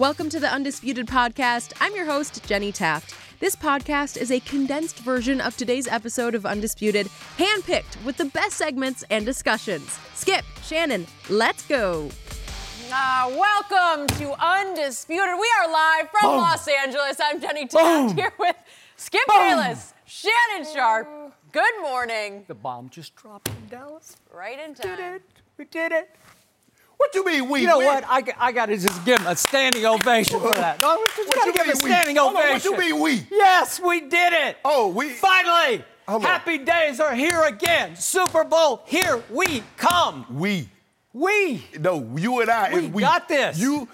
Welcome to the Undisputed Podcast. I'm your host, Jenny Taft. This podcast is a condensed version of today's episode of Undisputed, handpicked with the best segments and discussions. Skip, Shannon, let's go. Welcome to Undisputed. We are live from Los Angeles. I'm Jenny Taft here with Skip Bayless, Shannon Sharp. Good morning. The bomb just dropped in Dallas. Right in time. We did it. What you mean we? You know what? I got to just give him a standing ovation for that. No, we just got to give him a standing ovation. What you mean we? Yes, we did it. Oh, we. Finally. Happy days are here again. Super Bowl, here we come. We. No, you and I is we. Got this. You,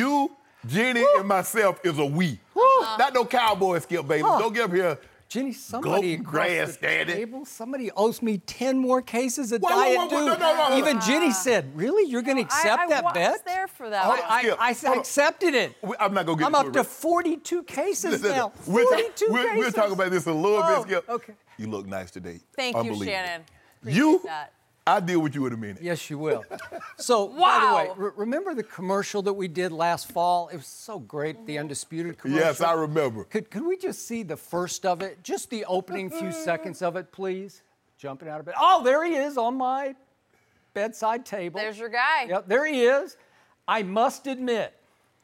Jenny, and myself is a we. Not no cowboy, Skip Bayless. Don't get up here. Jenny, somebody across the table, somebody owes me 10 more cases of Diet Dew. No. Even Jenny said, really? You're going to accept that bet? I was there for that. I accepted it. I'm not going to get I'm up to 42 cases now. 42 cases. We'll talk about this a little bit, Skip. Okay. You look nice today. Thank you, Shannon. Appreciate that. I'll deal with you in a minute. Yes, you will. So, by the way, remember the commercial that we did last fall? It was so great, the Undisputed commercial. Yes, I remember. Could we just see the first of it? Just the opening few seconds of it, please? Jumping out of bed. Oh, there he is on my bedside table. There's your guy. Yep, there he is. I must admit,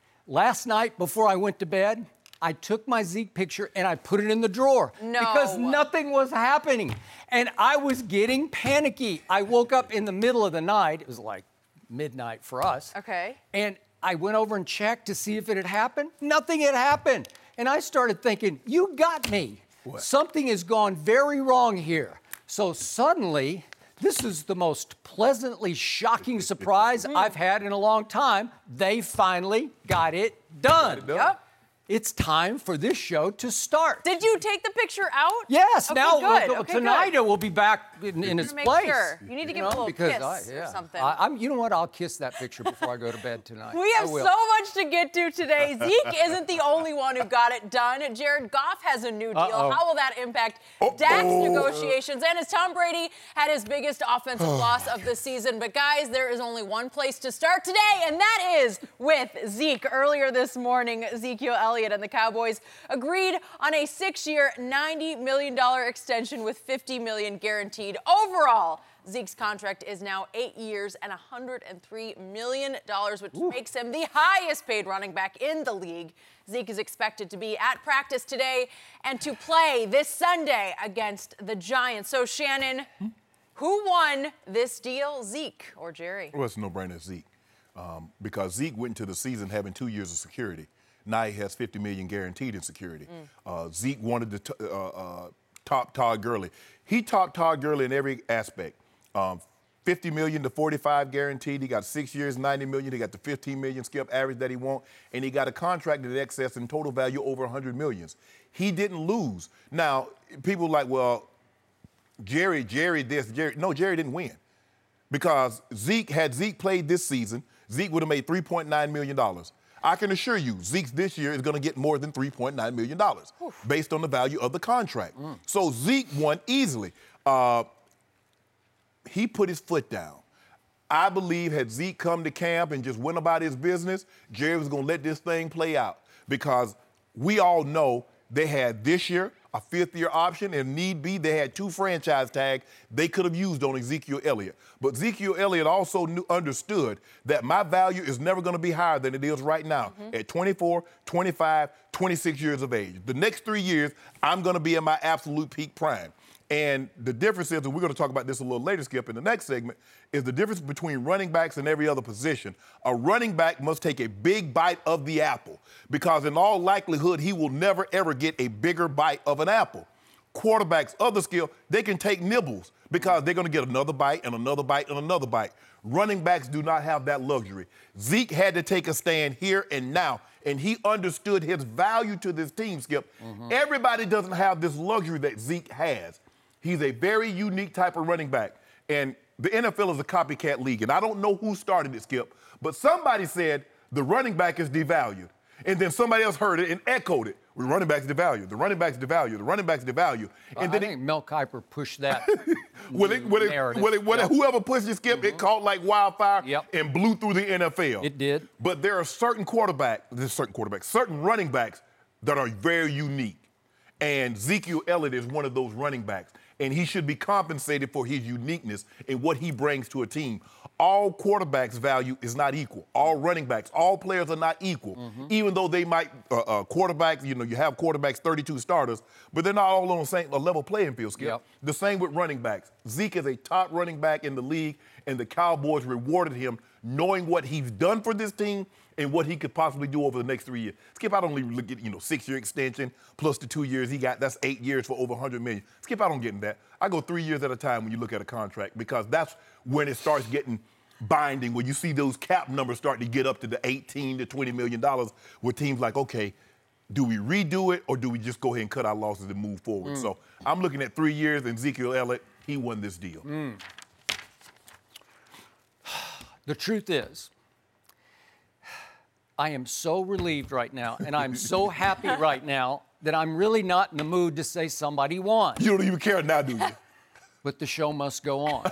last night before I went to bed, I took my Zeke picture and I put it in the drawer. No. Because nothing was happening. And I was getting panicky. I woke up in the middle of the night. It was like midnight for us. Okay. And I went over and checked to see if it had happened. Nothing had happened. And I started thinking, you got me. What? Something has gone very wrong here. So suddenly, this is the most pleasantly shocking surprise I've had in a long time. They finally got it done. Yep. It's time for this show to start. Did you take the picture out? Yes. Okay, now, good. tonight it will be back in its place. Sure. You need to give it a little kiss or something. You know what? I'll kiss that picture before I go to bed tonight. We have so much to get to today. Zeke isn't the only one who got it done. Jared Goff has a new deal. How will that impact Dak's negotiations? And as Tom Brady had his biggest offensive loss of the season. But guys, there is only one place to start today, and that is with Zeke. Earlier this morning, Ezekiel Elliott and the Cowboys agreed on a 6-year, $90 million extension with $50 million guaranteed. Overall, Zeke's contract is now 8 years and $103 million, which makes him the highest paid running back in the league. Zeke is expected to be at practice today and to play this Sunday against the Giants. So, Shannon, who won this deal, Zeke or Jerry? Well, it's a no-brainer, Zeke, because Zeke went into the season having 2 years of security. Now he has $50 million guaranteed in security. Zeke wanted to top Todd Gurley. He topped Todd Gurley in every aspect. $50 million to $45 guaranteed. He got 6 years, $90 million. He got the $15 million Skip average that he wants, and he got a contract in excess in total value over $100 million. He didn't lose. Now people are like, well, Jerry this, Jerry. No, Jerry didn't win, because had Zeke played this season, Zeke would have made $3.9 million. I can assure you, Zeke this year is going to get more than $3.9 million based on the value of the contract. So Zeke won easily. He put his foot down. I believe had Zeke come to camp and just went about his business, Jerry was going to let this thing play out, because we all know they had this year a fifth-year option, and need be, they had 2 franchise tags they could have used on Ezekiel Elliott. But Ezekiel Elliott also understood that my value is never going to be higher than it is right now at 24, 25, 26 years of age. The next 3 years, I'm going to be in my absolute peak prime. And the difference is, and we're going to talk about this a little later, Skip, in the next segment, is the difference between running backs and every other position. A running back must take a big bite of the apple, because in all likelihood, he will never, ever get a bigger bite of an apple. Quarterbacks, other skill, they can take nibbles, because they're going to get another bite and another bite and another bite. Running backs do not have that luxury. Zeke had to take a stand here and now, and he understood his value to this team, Skip. Everybody doesn't have this luxury that Zeke has. He's a very unique type of running back. And the NFL is a copycat league. And I don't know who started it, Skip, but somebody said the running back is devalued. And then somebody else heard it and echoed it. We're running back to the value. The running back to the value. The running back to the value. Well, and then I think Mel Kiper pushed that narrative. Whoever pushed it, Skip, it caught like wildfire and blew through the NFL. It did. But there are certain running backs that are very unique. And Ezekiel Elliott is one of those running backs. And he should be compensated for his uniqueness and what he brings to a team. All quarterbacks' value is not equal. All running backs, all players are not equal. Even though they might, quarterbacks, you have quarterbacks, 32 starters, but they're not all on the same level playing field, Skip. The same with running backs. Zeke is a top running back in the league, and the Cowboys rewarded him knowing what he's done for this team and what he could possibly do over the next 3 years. Skip, I don't even look at, 6-year extension plus the 2 years he got. That's 8 years for over $100 million. Skip, I don't get in that. I go 3 years at a time when you look at a contract because that's when it starts getting binding, when you see those cap numbers starting to get up to the $18 to $20 million where teams like, okay, do we redo it or do we just go ahead and cut our losses and move forward? So I'm looking at 3 years, and Ezekiel Elliott, he won this deal. The truth is, I am so relieved right now, and I'm so happy right now that I'm really not in the mood to say somebody won. You don't even care now, do you? But the show must go on.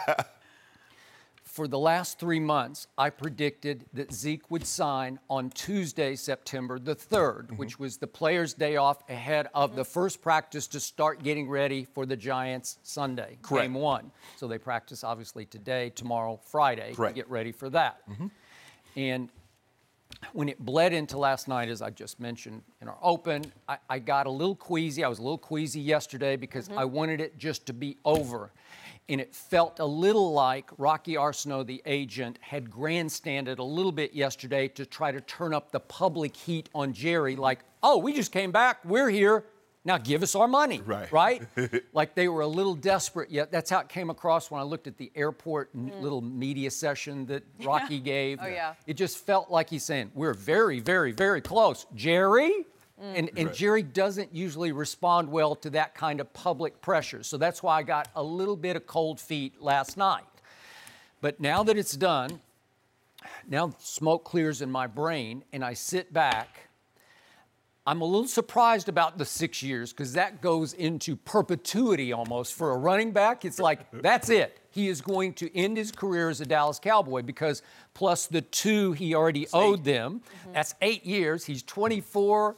For the last 3 months, I predicted that Zeke would sign on Tuesday, September the 3rd, which was the players' day off ahead of the first practice to start getting ready for the Giants Sunday, Game 1. So they practice, obviously, today, tomorrow, Friday, to get ready for that. And when it bled into last night, as I just mentioned in our open, I got a little queasy. I was a little queasy yesterday because I wanted it just to be over. And it felt a little like Rocky Arsenault, the agent, had grandstanded a little bit yesterday to try to turn up the public heat on Jerry, like, oh, we just came back, we're here, now give us our money, right? Like they were a little desperate, yet that's how it came across when I looked at the airport little media session that Rocky gave. It just felt like he's saying, we're very, very, very close. Jerry? And Jerry doesn't usually respond well to that kind of public pressure. So that's why I got a little bit of cold feet last night. But now that it's done, now smoke clears in my brain and I sit back, I'm a little surprised about the 6 years because that goes into perpetuity almost for a running back. It's like, that's it. He is going to end his career as a Dallas Cowboy because plus the 2 he already owed them, that's 8 years. He's 24.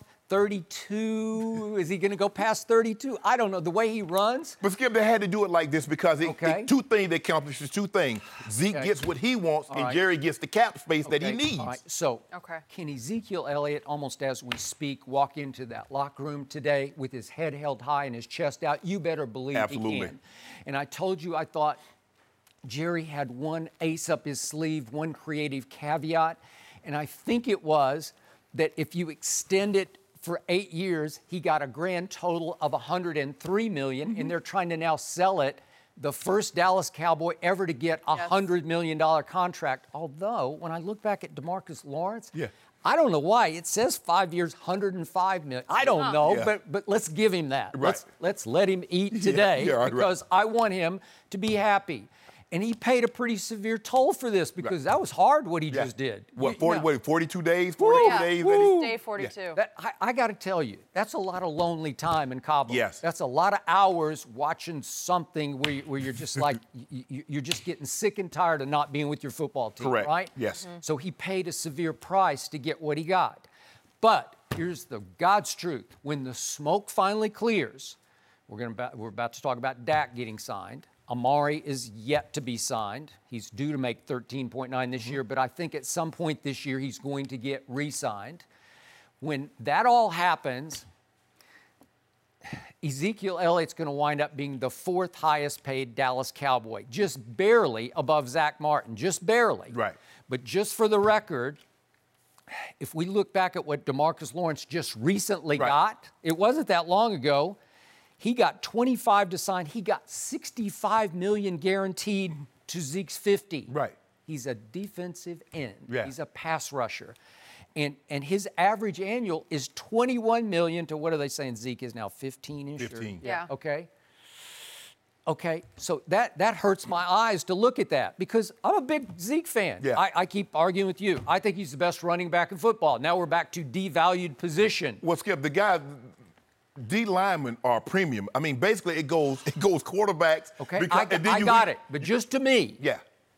32, is he going to go past 32? I don't know, the way he runs. But Skip, they had to do it like this because two things that accomplishes two things. Zeke gets what he wants and Jerry gets the cap space that he needs. So can Ezekiel Elliott, almost as we speak, walk into that locker room today with his head held high and his chest out? You better believe he can. And I told you I thought Jerry had one ace up his sleeve, one creative caveat, and I think it was that if you extend it for 8 years, he got a grand total of $103 million, and they're trying to now sell it. The first Dallas Cowboy ever to get a $100 million contract. Although, when I look back at DeMarcus Lawrence, I don't know why. It says 5 years, $105 million. I don't know, but let's give him that. Let's let him eat today because I want him to be happy. And he paid a pretty severe toll for this because that was hard what he just did. What, 42 days? 42 days? Day 42. I got to tell you, that's a lot of lonely time in Cabo. Yes. That's a lot of hours watching something where you're just like, you're just getting sick and tired of not being with your football team, right? Yes. So he paid a severe price to get what he got. But here's the God's truth. When the smoke finally clears, we're about to talk about Dak getting signed. Amari is yet to be signed. He's due to make 13.9 this year, but I think at some point this year he's going to get re-signed. When that all happens, Ezekiel Elliott's going to wind up being the 4th highest paid Dallas Cowboy, just barely above Zach Martin, just barely. But just for the record, if we look back at what DeMarcus Lawrence just recently got, it wasn't that long ago. He got 25 to sign. He got $65 million guaranteed to Zeke's 50. He's a defensive end. He's a pass rusher. And his average annual is $21 million to, what are they saying Zeke is now, 15-ish? 15. Okay. Okay, so that hurts my eyes to look at that because I'm a big Zeke fan. Yeah. I keep arguing with you. I think he's the best running back in football. Now we're back to devalued position. Well, Skip, the guy, D linemen are premium. I mean, basically it goes quarterbacks. Okay, I got it. But just to me, yeah,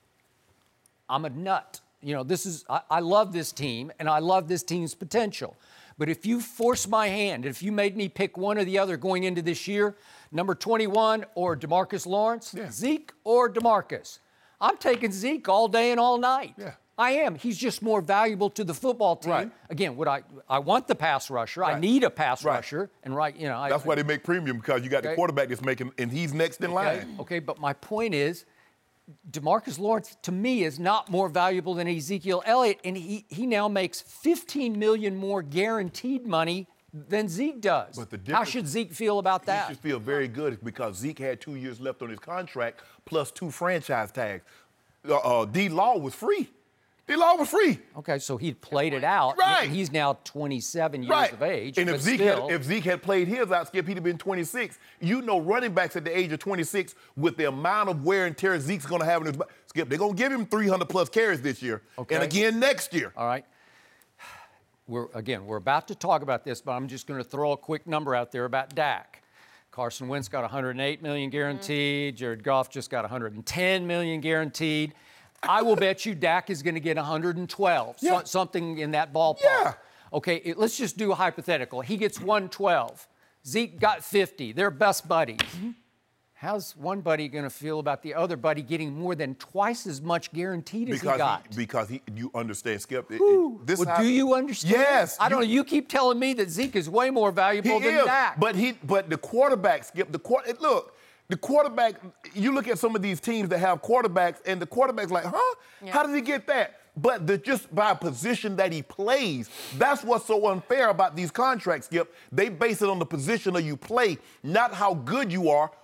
I'm a nut. You know, I love this team, and I love this team's potential. But if you force my hand, if you made me pick one or the other going into this year, number 21 or DeMarcus Lawrence, Zeke or DeMarcus, I'm taking Zeke all day and all night. Yeah. I am. He's just more valuable to the football team. Right. Again, I want the pass rusher. Right. I need a pass Right. rusher. And that's why they make premium, because you got the quarterback that's making, and he's next in line. Okay, but my point is, DeMarcus Lawrence, to me, is not more valuable than Ezekiel Elliott, and he now makes $15 million more guaranteed money than Zeke does. But how should Zeke feel about that? He should feel very good because Zeke had 2 years left on his contract plus 2 franchise tags. D-Law was free. D-Law was free. Okay, so he played it out. Right. He's now 27 years of age. And but if Zeke had played his out, Skip, he'd have been 26. You know, running backs at the age of 26, with the amount of wear and tear Zeke's going to have in his Skip, they're going to give him 300-plus carries this year, and again next year. All right. We're about to talk about this, but I'm just going to throw a quick number out there about Dak. Carson Wentz got $108 million guaranteed. Jared Goff just got $110 million guaranteed. I will bet you Dak is going to get 112, something in that ballpark. Yeah. Okay, let's just do a hypothetical. He gets 112. Zeke got 50. They're best buddies. How's one buddy going to feel about the other buddy getting more than twice as much guaranteed as he got? You understand, Skip. Do you understand? Yes. I don't know. You keep telling me that Zeke is way more valuable than Dak. But the quarterback, Skip, look. The quarterback, you look at some of these teams that have quarterbacks, and the quarterback's like, huh? Yeah. How did he get that? But just by position that he plays, that's what's so unfair about these contracts, Skip. They base it on the position that you play, not how good you are.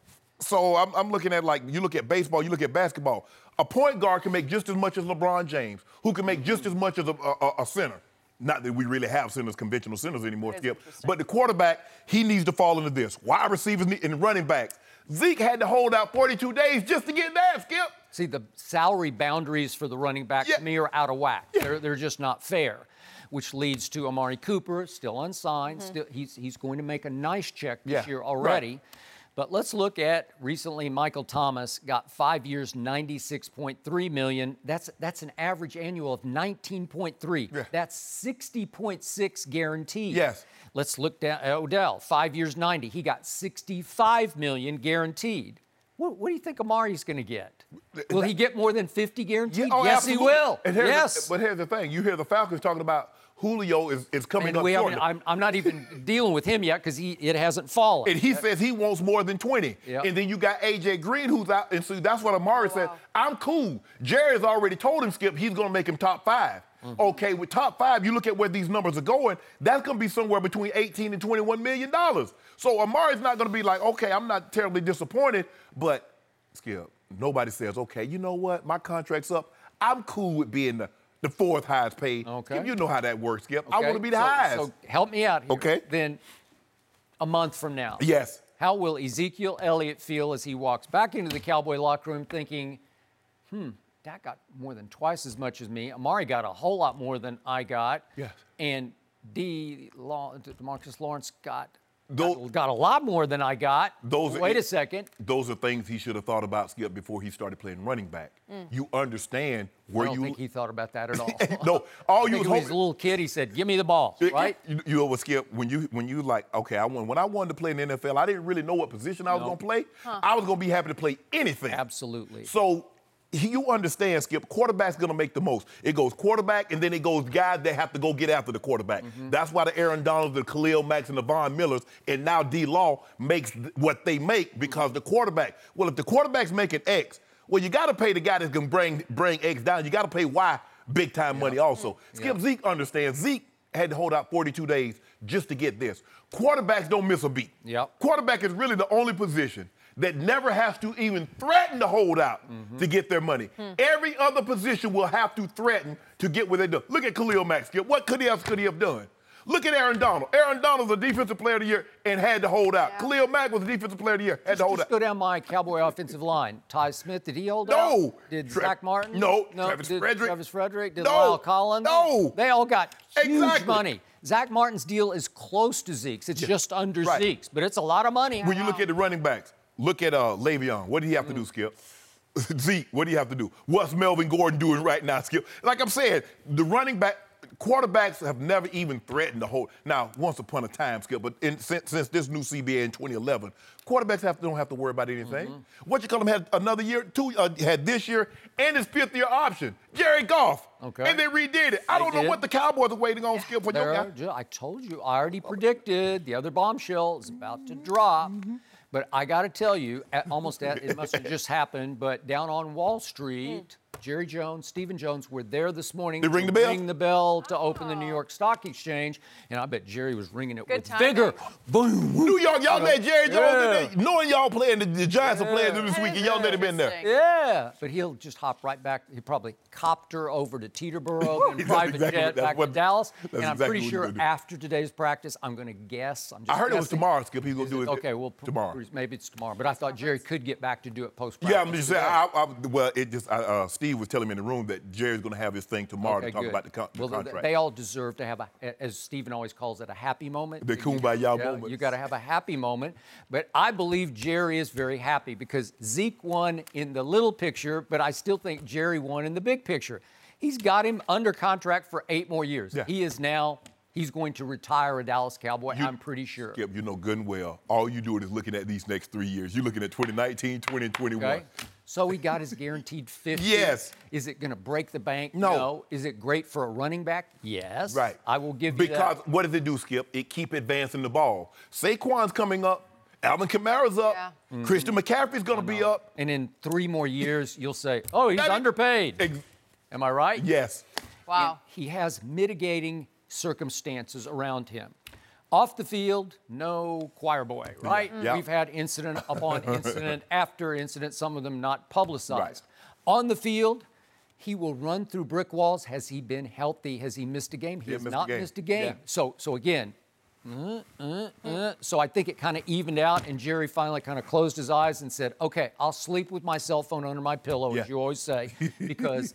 So I'm looking at, like, you look at baseball, you look at basketball. A point guard can make just as much as LeBron James, who can make just as much as a center. Not that we really have centers, conventional centers anymore, Skip. But the quarterback, he needs to fall into this. Wide receivers and running backs. Zeke had to hold out 42 days just to get that, Skip. See, the salary boundaries for the running back to me are out of whack. They're just not fair, which leads to Amari Cooper, still unsigned. He's going to make a nice check this year already. Right. But let's look at recently Michael Thomas got 5 years, $96.3 million. That's an average annual of 19.3. Yeah. That's 60.6 guaranteed. Yes. Let's look down at Odell, 5 years, 90. He got $65 million guaranteed. What do you think Amari's going to get? Will he get more than 50 guaranteed? Yes, absolutely. He will. But here's the thing. You hear the Falcons talking about Julio is coming up short. I'm not even dealing with him yet because it hasn't fallen. And he says he wants more than 20. Yep. And then you got A.J. Green who's out. And so that's what Amari said. I'm cool. Jerry's already told him, Skip, he's going to make him top 5. Okay, with top 5, you look at where these numbers are going, that's going to be somewhere between $18 and $21 million. So Amari's not going to be like, okay, I'm not terribly disappointed, but, Skip, nobody says, okay, you know what, my contract's up. I'm cool with being the 4th highest paid. Okay. You know how that works, Skip. Okay. I want to be the highest. So help me out here. Okay. Then a month from now. Yes. How will Ezekiel Elliott feel as he walks back into the Cowboy locker room thinking, Dak got more than twice as much as me. Amari got a whole lot more than I got. Yes. And DeMarcus Lawrence got a lot more than I got. Wait a second. Those are things he should have thought about, Skip, before he started playing running back. You understand where I don't think he thought about that at all. No, he was a little kid. He said, "Give me the ball." Right? You know what, Skip? When you like, okay, when I wanted to play in the NFL, I didn't really know what position I was going to play. I was going to be happy to play anything. Absolutely. So you understand, Skip, quarterback's going to make the most. It goes quarterback, and then it goes guys that have to go get after the quarterback. That's why the Aaron Donalds, the Khalil Macks, and the Von Millers, and now D-Law makes what they make because the quarterback. Well, if the quarterback's making X, well, you got to pay the guy that's going to bring X down. You got to pay Y big-time money also. Skip, Zeke understands. Zeke had to hold out 42 days just to get this. Quarterbacks don't miss a beat. Quarterback is really the only position that never has to even threaten to hold out to get their money. Every other position will have to threaten to get what they do. Look at Khalil Mack, Skip. What else could he have done? Look at Aaron Donald. Aaron Donald's a defensive player of the year and had to hold out. Yeah. Khalil Mack was a defensive player of the year, had to hold Just out. go down my Cowboy offensive line. Ty Smith, did he hold out? No. Did Zach Martin? No. Travis Frederick? Did No. Lyle Collins? No. They all got huge Exactly. money. Zach Martin's deal is close to Zeke's. It's just under Right. Zeke's, but it's a lot of money. When you look at the running backs, look at Le'Veon. What do you have to do, Skip? Zeke, what do you have to do? What's Melvin Gordon doing right now, Skip? Like I'm saying, the quarterbacks have never even threatened to hold. Now, once upon a time, Skip, but since this new CBA in 2011, quarterbacks don't have to worry about anything. What you call him had another year, had this year, and his fifth-year option, Jared Goff. Okay. And they redid it. I don't know what the Cowboys are waiting on, Skip, for your guy. I told you, I already predicted the other bombshell is about to drop. But I got to tell you, it must have just happened, but down on Wall Street, Jerry Jones, Stephen Jones were there this morning. They ring the to bell? Ring the bell to open the New York Stock Exchange, and I bet Jerry was ringing it Good with timing. vigor. Boom. New York, y'all let Jerry Jones Yeah. in there, knowing y'all playing, the Giants are playing this week, and y'all let him in there. Interesting. Yeah, but he'll just hop right back. He'll probably copter over to Teterboro and That's private exactly jet what- back to Dallas. that's And I'm exactly pretty what he's sure gonna do. after today's practice, I'm going to guess. I'm just I heard it was guessing. tomorrow, Skip. He's going to do it Okay, well, tomorrow. maybe it's tomorrow. But I thought Jerry could get back to do it post-practice. Yeah, I'm just saying. Steve was telling me in the room that Jerry's going to have his thing tomorrow to talk good. about the Well, contract. they all deserve to have as Stephen always calls it, a happy moment. The kumbaya moment. You got to have a happy moment. But I believe Jerry is very happy because Zeke won in the little picture, but I still think Jerry won in the big picture. He's got him under contract for 8 more years. Yeah. He's going to retire a Dallas Cowboy, I'm pretty sure. Skip, you know good and well, all you doing is looking at these next 3 years. You're looking at 2019, 20, and 21. Okay. So he got his guaranteed 50. Yes. Is it going to break the bank? No. Is it great for a running back? Yes. Right. I will give you that. Because what does it do, Skip? It keep advancing the ball. Saquon's coming up. Alvin Kamara's up. Yeah. Christian McCaffrey's going to be up. And in 3 more years, you'll say, oh, he's That is- underpaid. Am I right? Yes. Wow. He has mitigating circumstances around him. Off the field, no choir boy, right? Yeah. We've had incident upon incident after incident, some of them not publicized. Right. On the field, he will run through brick walls. Has he been healthy? Has he missed a game? He has not missed a game. Yeah. So again, so I think it kind of evened out, and Jerry finally kind of closed his eyes and said, okay, I'll sleep with my cell phone under my pillow, Yeah. as you always say, because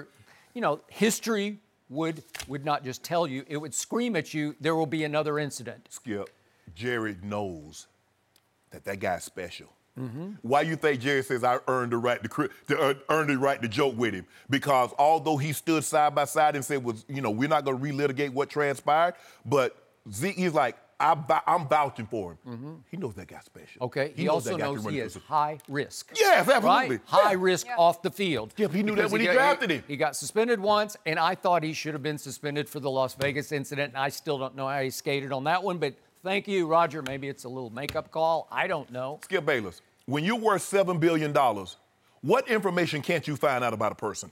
history would not just tell you, it would scream at you, there will be another incident. Skip, Jerry knows that guy's special. Why you think Jerry says I earned the right to joke with him? Because although he stood side by side and said, we're not going to relitigate what transpired, but Zeke, he's like, I'm vouching for him. He knows that guy's special. Okay, he knows also that guy knows can run he the is system. high risk. Yes, absolutely. Right? High Yeah. risk off the field. Yeah, he knew that Because when he drafted him. He got suspended once, and I thought he should have been suspended for the Las Vegas incident, and I still don't know how he skated on that one, but thank you, Roger. Maybe it's a little makeup call. I don't know. Skip Bayless, when you're worth $7 billion, what information can't you find out about a person?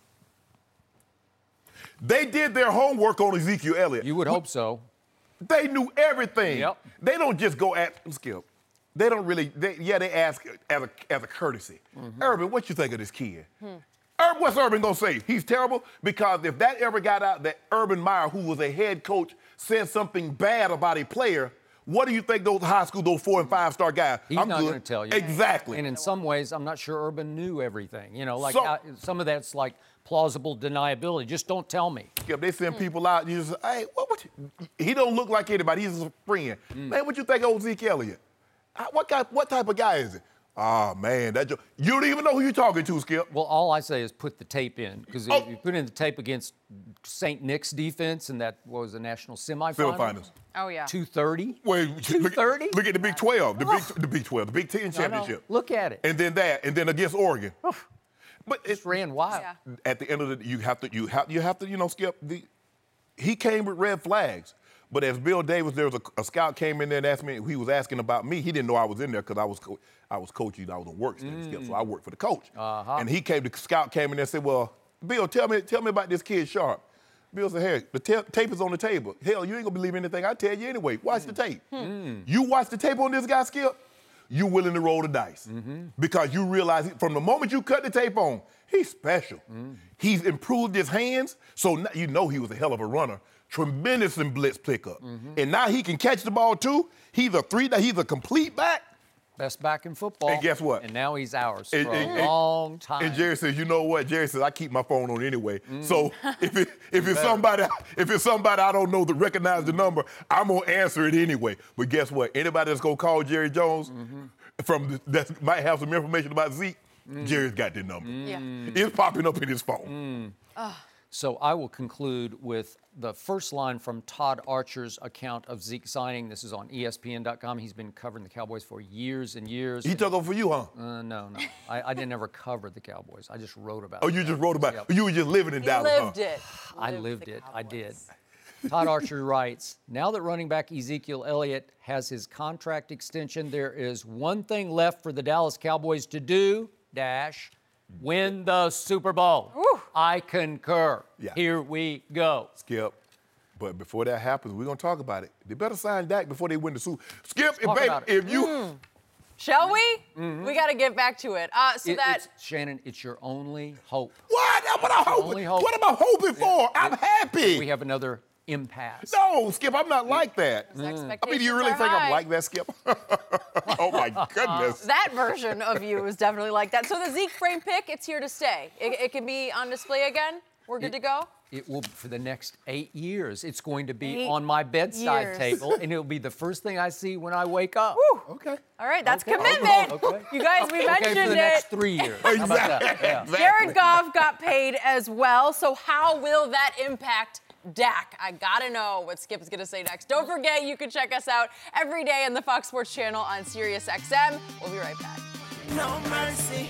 They did their homework on Ezekiel Elliott. You would hope so. They knew everything. Yep. They don't just go at Skip. They don't really. They ask as a courtesy. Urban, what you think of this kid? What's Urban gonna say? He's terrible because if that ever got out that Urban Meyer, who was a head coach, said something bad about a player, what do you think those 4 and 5 star guys? He's not going to tell you. Exactly. And in some ways, I'm not sure Urban knew everything. So- Some of that's like plausible deniability. Just don't tell me. Skip, they send people out. You just, hey, he don't look like anybody. He's a friend. Man, what you think of Zeke Elliott? What type of guy is it? Ah, man, you don't even know who you're talking to, Skip. Well, all I say is put the tape in, because if you put in the tape against St. Nick's defense, and that was a national semifinal. Semifinals. Oh, yeah. 230. Wait, 230. Look at the Big 12, the Big 12, the Big Ten championship. Look at it. And then against Oregon. But Just ran wild. Yeah. at the end of the, you have to, Skip. He came with red flags. But as Bill Davis, there was a scout came in there and asked me. He was asking about me. He didn't know I was in there because I was coaching. I was on work study, Skip, so I worked for the coach. And the scout came in there and said, "Well, Bill, tell me about this kid Sharp." Bill said, "Hey, the tape is on the table. Hell, you ain't gonna believe anything I tell you anyway. Watch the tape. You watch the tape on this guy, Skip. you're willing to roll the dice because you realize from the moment you cut the tape on, he's special. He's improved his hands, so now you know he was a hell of a runner. Tremendous in blitz pickup. And now he can catch the ball too. He's a complete back. Best back in football. And guess what? And now he's ours for a long time. And Jerry says, you know what? Jerry says, I keep my phone on anyway. So if it's somebody I don't know that recognize the number, I'm gonna answer it anyway. But guess what? Anybody that's gonna call Jerry Jones that might have some information about Zeke, Jerry's got their number. It's popping up in his phone. So I will conclude with the first line from Todd Archer's account of Zeke signing. This is on ESPN.com. He's been covering the Cowboys for years and years. He took over for you, huh? No. I didn't ever cover the Cowboys. I just wrote about it. Oh, you just wrote about it. You were just living in Dallas, lived it. I lived it. I did. Todd Archer writes, now that running back Ezekiel Elliott has his contract extension, there is one thing left for the Dallas Cowboys to do, win the Super Bowl. Woo. I concur. Yeah. Here we go. Skip. But before that happens, we're going to talk about it. They better sign Dak before they win the Super Bowl. Skip, if you... Shall we? We got to get back to it. Shannon, it's your only hope. What? What am I hoping for? I'm happy. We have another impasse. No, Skip, I'm not like that. I mean, do you really think I'm like that, Skip? Oh, my goodness. That version of you is definitely like that. So the Zeke frame pick, it's here to stay. It can be on display again? We're good to go? It will for the next 8 years. It's going to be on my bedside table, and it'll be the first thing I see when I wake up. Woo. Okay. All right, that's commitment. Okay. You guys, we mentioned for the next 3 years. How about that? Yeah. Jared Goff got paid as well, so how will that impact Dak? I gotta know what Skip is gonna say next. Don't forget, you can check us out every day on the Fox Sports channel on SiriusXM. We'll be right back. No mercy.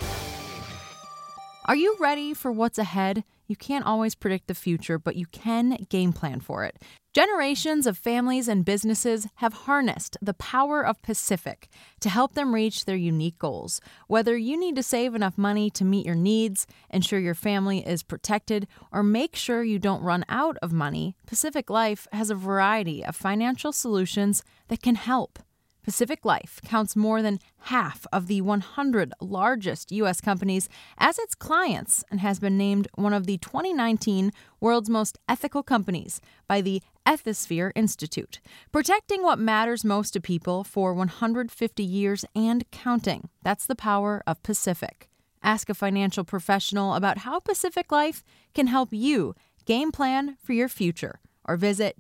Are you ready for what's ahead? You can't always predict the future, but you can game plan for it. Generations of families and businesses have harnessed the power of Pacific to help them reach their unique goals. Whether you need to save enough money to meet your needs, ensure your family is protected, or make sure you don't run out of money, Pacific Life has a variety of financial solutions that can help. Pacific Life counts more than half of the 100 largest U.S. companies as its clients and has been named one of the 2019 World's Most Ethical Companies by the Ethisphere Institute, protecting what matters most to people for 150 years and counting. That's the power of Pacific. Ask a financial professional about how Pacific Life can help you game plan for your future, or visit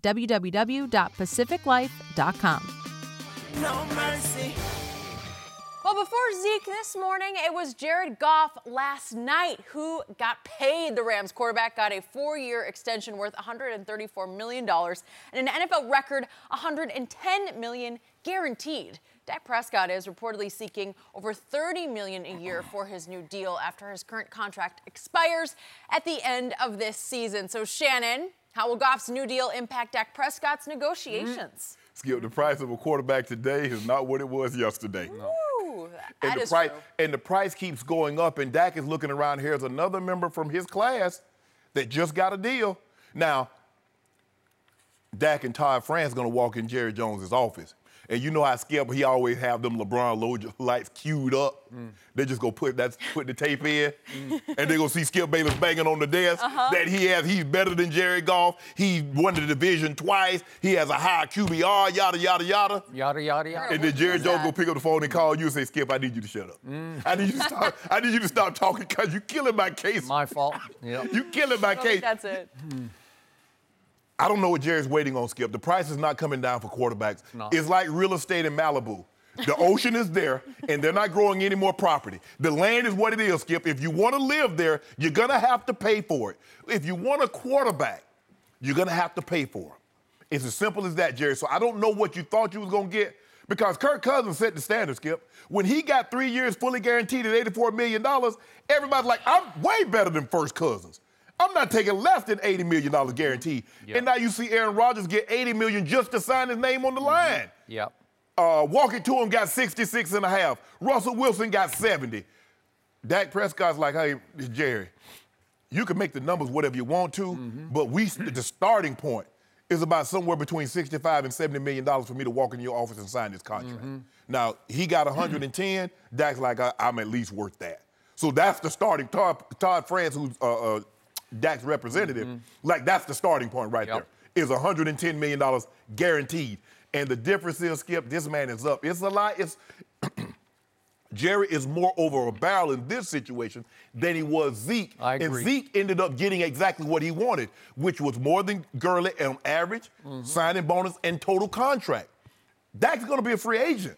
www.pacificlife.com. No mercy. Well, before Zeke this morning, it was Jared Goff last night who got paid. The Rams quarterback got a 4-year extension worth $134 million and an NFL record $110 million guaranteed. Dak Prescott is reportedly seeking over $30 million a year for his new deal after his current contract expires at the end of this season. So, Shannon, how will Goff's new deal impact Dak Prescott's negotiations? Skip, the price of a quarterback today is not what it was yesterday. Ooh, that is true. And the price keeps going up, and Dak is looking around here as another member from his class that just got a deal. Now, Dak and Todd France going to walk in Jerry Jones' office. And you know how Skip, he always have them LeBron lights queued up. They just go put the tape in, and they go see Skip Bayless banging on the desk that he's better than Jared Goff. He won the division twice. He has a high QBR, yada, yada, yada. Yada, yada, yada. And then Jared Jones go pick up the phone and call you and say, Skip, I need you to shut up. I need you to stop talking because you're killing my case. My fault. Yep. You're killing my case. That's it. I don't know what Jerry's waiting on, Skip. The price is not coming down for quarterbacks. No. It's like real estate in Malibu. The ocean is there, and they're not growing any more property. The land is what it is, Skip. If you want to live there, you're going to have to pay for it. If you want a quarterback, you're going to have to pay for him. It's as simple as that, Jerry. So I don't know what you thought you was going to get because Kirk Cousins set the standard, Skip. When he got 3 years fully guaranteed at $84 million, everybody's like, I'm way better than First Cousins. I'm not taking less than $80 million guaranteed. Yep. And now you see Aaron Rodgers get $80 million just to sign his name on the line. Yep. Walking to him got 66.5. Russell Wilson got 70. Dak Prescott's like, hey, Jerry, you can make the numbers whatever you want to, but the starting point it's about somewhere between $65 and $70 million for me to walk into your office and sign this contract. Now, he got 110. Dak's like, I'm at least worth that. So that's the starting. Todd France, who's Dak's representative, like that's the starting point right there. Is $110 million guaranteed. And the difference is, Skip, this man is up. It's a lot. Jerry is more over a barrel in this situation than he was Zeke. I agree. And Zeke ended up getting exactly what he wanted, which was more than Gurley on average, signing bonus, and total contract. Dak's going to be a free agent.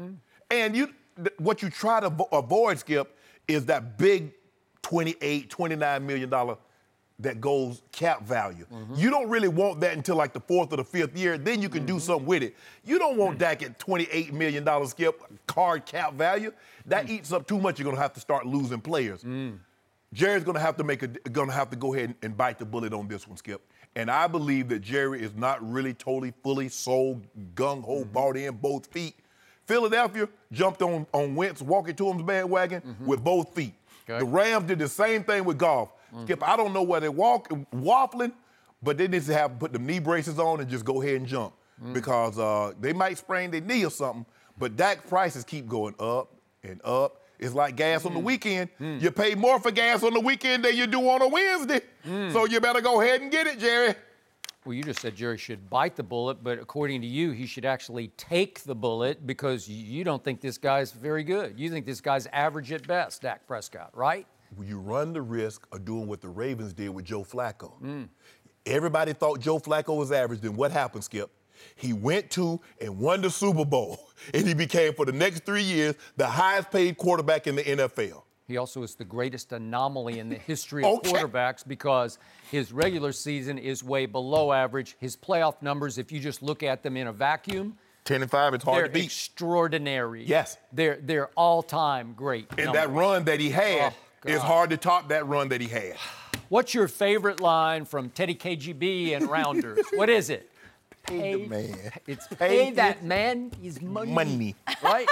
And what you try to avoid, Skip, is that big $28, $29 million that goes cap value. You don't really want that until like the 4th or the 5th year. Then you can do something with it. You don't want Dak at $28 million, Skip, card cap value. That eats up too much. You're going to have to start losing players. Jerry's going to have to go ahead and bite the bullet on this one, Skip. And I believe that Jerry is not really totally, fully sold, gung-ho, bought in, both feet. Philadelphia jumped on Wentz, walking to him's bandwagon with both feet. Okay. The Rams did the same thing with Goff. Skip, I don't know where they're waffling, but they need to have put the knee braces on and just go ahead and jump because they might sprain their knee or something. But Dak prices keep going up and up. It's like gas on the weekend. You pay more for gas on the weekend than you do on a Wednesday. So you better go ahead and get it, Jerry. Well, you just said Jerry should bite the bullet, but according to you, he should actually take the bullet because you don't think this guy's very good. You think this guy's average at best, Dak Prescott, right? You run the risk of doing what the Ravens did with Joe Flacco. Everybody thought Joe Flacco was average. Then what happened, Skip? He went to and won the Super Bowl, and he became, for the next 3 years, the highest paid quarterback in the NFL. He also is the greatest anomaly in the history of quarterbacks because his regular season is way below average. His playoff numbers, if you just look at them in a vacuum, 10 and 5, it's hard to beat. They're extraordinary. Yes. They're all-time great And numbers. that run that he had, it's hard to top that run that he had. What's your favorite line from Teddy KGB and Rounders? What is it? Pay the man. It's pay that man his money. Right?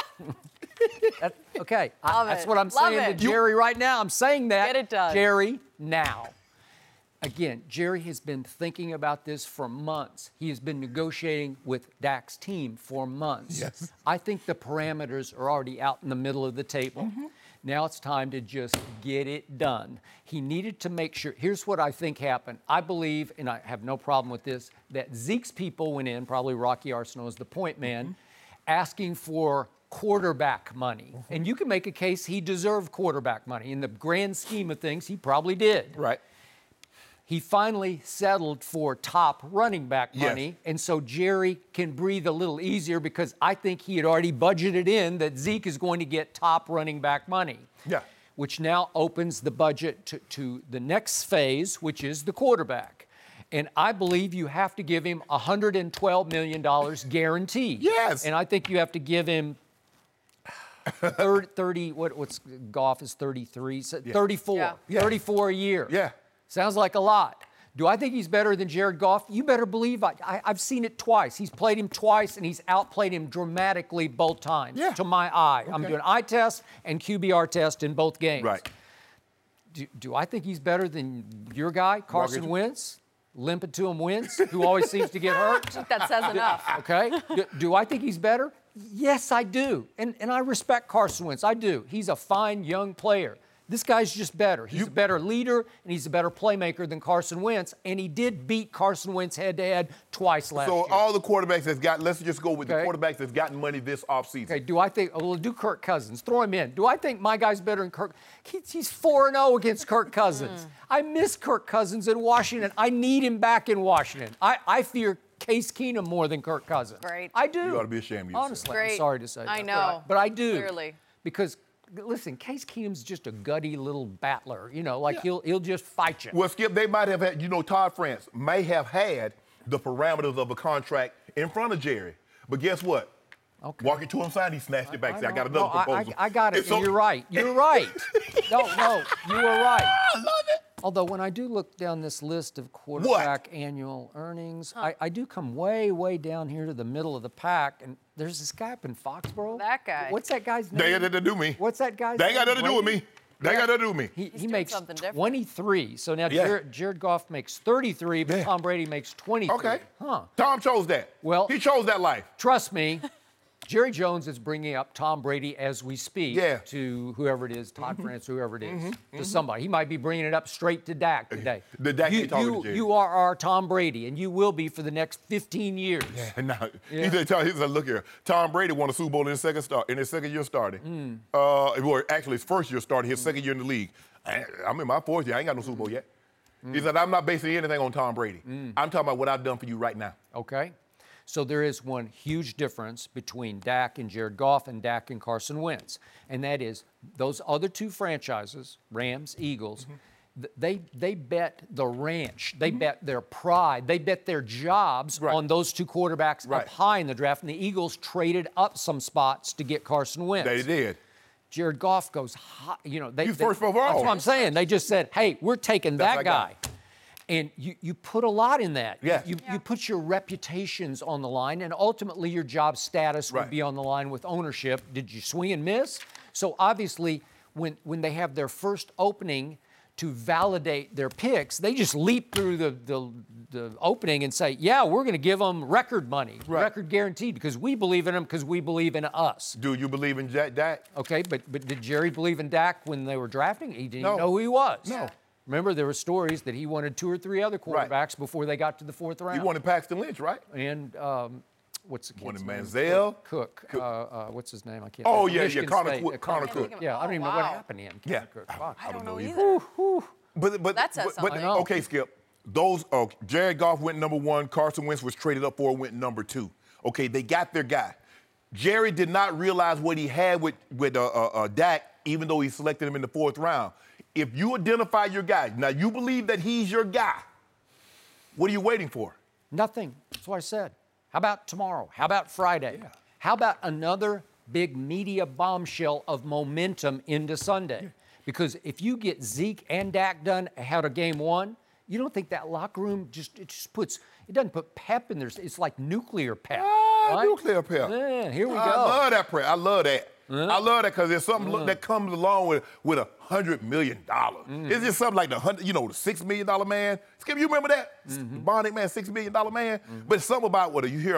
Okay. That's what I'm saying to Jerry right now. I'm saying that. Get it done. Jerry, now. Again, Jerry has been thinking about this for months. He has been negotiating with Dak's team for months. Yes. I think the parameters are already out in the middle of the table. Now it's time to just get it done. He needed to make sure. Here's what I think happened. I believe, and I have no problem with this, that Zeke's people went in, probably Rocky Arsenal as the point man, asking for quarterback money. And you can make a case he deserved quarterback money. In the grand scheme of things, he probably did. Right. He finally settled for top running back money, and so Jerry can breathe a little easier because I think he had already budgeted in that Zeke is going to get top running back money. Yeah. Which now opens the budget to the next phase, which is the quarterback. And I believe you have to give him $112 million guaranteed. Yes. And I think you have to give him 30, what's Goff is 33, so 34. Yeah. 34 a year. Yeah. Sounds like a lot. Do I think he's better than Jared Goff? You better believe I've seen it twice. He's played him twice, and he's outplayed him dramatically both times, to my eye. I'm doing eye test and QBR test in both games. Right. Do I think he's better than your guy, Carson Wentz? Limping to him Wentz, who always seems to get hurt? That says enough. Okay. Do I think he's better? Yes, I do. And I respect Carson Wentz. I do. He's a fine young player. This guy's just better. He's a better leader, and he's a better playmaker than Carson Wentz, and he did beat Carson Wentz head-to-head twice last year. So all the quarterbacks that's got, let's just go with the quarterbacks that's gotten money this offseason. Okay, do I think, we'll do Kirk Cousins. Throw him in. Do I think my guy's better than Kirk? He's 4-0 against Kirk Cousins. I miss Kirk Cousins in Washington. I need him back in Washington. I fear Case Keenum more than Kirk Cousins. Great. I do. You ought to be ashamed of yourself. Honestly, Great. I'm sorry to say that. I know. But I do. Clearly. Because, listen, Case Keenum's just a gutty little battler. You know, like he'll just fight you. Well, Skip, they might have had, Todd France may have had the parameters of a contract in front of Jerry. But guess what? Okay. Walking to him side, he snatched it back. I got another proposal. I got it. You're right. You're right. No, you were right. I love it. Although when I do look down this list of quarterback annual earnings, I do come way, way down here to the middle of the pack, and there's this guy up in Foxborough. That guy. What's that guy's name? They ain't got nothing to do with me. What's that guy's They ain't name? got nothing to do with me. They got to do me. He doing makes something different. 23. So now Yeah. Jared Goff makes 33, but Yeah. Tom Brady makes 23. Okay. Huh. Tom chose that. Well- he chose that life. Trust me, Jerry Jones is bringing up Tom Brady as we speak Yeah. to whoever it is, Todd France, whoever it is, to somebody. He might be bringing it up straight to Dak today. The Dak ain't talking to Jerry. You are our Tom Brady, and you will be for the next 15 years. And now, he said, look here, Tom Brady won a Super Bowl in his second year starting. Well, actually, his first year starting, his second year in the league. I'm in my fourth year. I ain't got no Super Bowl yet. He said, I'm not basing anything on Tom Brady. I'm talking about what I've done for you right now. Okay? So there is one huge difference between Dak and Jared Goff and Dak and Carson Wentz. And that is those other two franchises, Rams, Eagles, they bet the ranch. They bet their pride. They bet their jobs on those two quarterbacks up high in the draft. And the Eagles traded up some spots to get Carson Wentz. They did. Jared Goff goes high. You know, He's first overall. That's what I'm saying. They just said, hey, we're taking That's that that guy. guy. And you put a lot in that. Yeah. You put your reputations on the line, and ultimately your job status would Right. be on the line with ownership. Did you swing and miss? So obviously, when they have their first opening to validate their picks, they just leap through the opening and say, yeah, we're going to give them record money, record guaranteed, because we believe in them, because we believe in us. Do you believe in Dak? Okay, but did Jerry believe in Dak when they were drafting? He didn't No. know who he was. No. Remember, there were stories that he wanted 2 or 3 other quarterbacks before they got to the 4th round. He wanted Paxton Lynch, right? And what's the kid's Wanted name? Manziel. Cook. What's his name? I can't. Oh, think. yeah, Michigan Connor State, Cook. Connor Cook. Yeah, I don't even know what happened to him. Yeah. Connor Cook. Fuck. I don't know either. either. But That says something. I know. okay, Skip. Those Jared Goff went number 1. Carson Wentz was traded up for, went number 2. Okay, they got their guy. Jerry did not realize what he had with Dak, even though he selected him in the 4th round. If you identify your guy, now you believe that he's your guy, what are you waiting for? Nothing. That's what I said. How about tomorrow? How about Friday? Yeah. How about another big media bombshell of momentum into Sunday? Because if you get Zeke and Dak done ahead of game 1, you don't think that locker room it doesn't put pep in there. It's like nuclear pep. Right? Nuclear pep. Yeah, here we go. I love that prep. I love that. I love that because there's something that comes along with $100 million. It's just something like the $6 million man. Skip, you remember that? The Bonnick man, $6 million man. But it's something about when you hear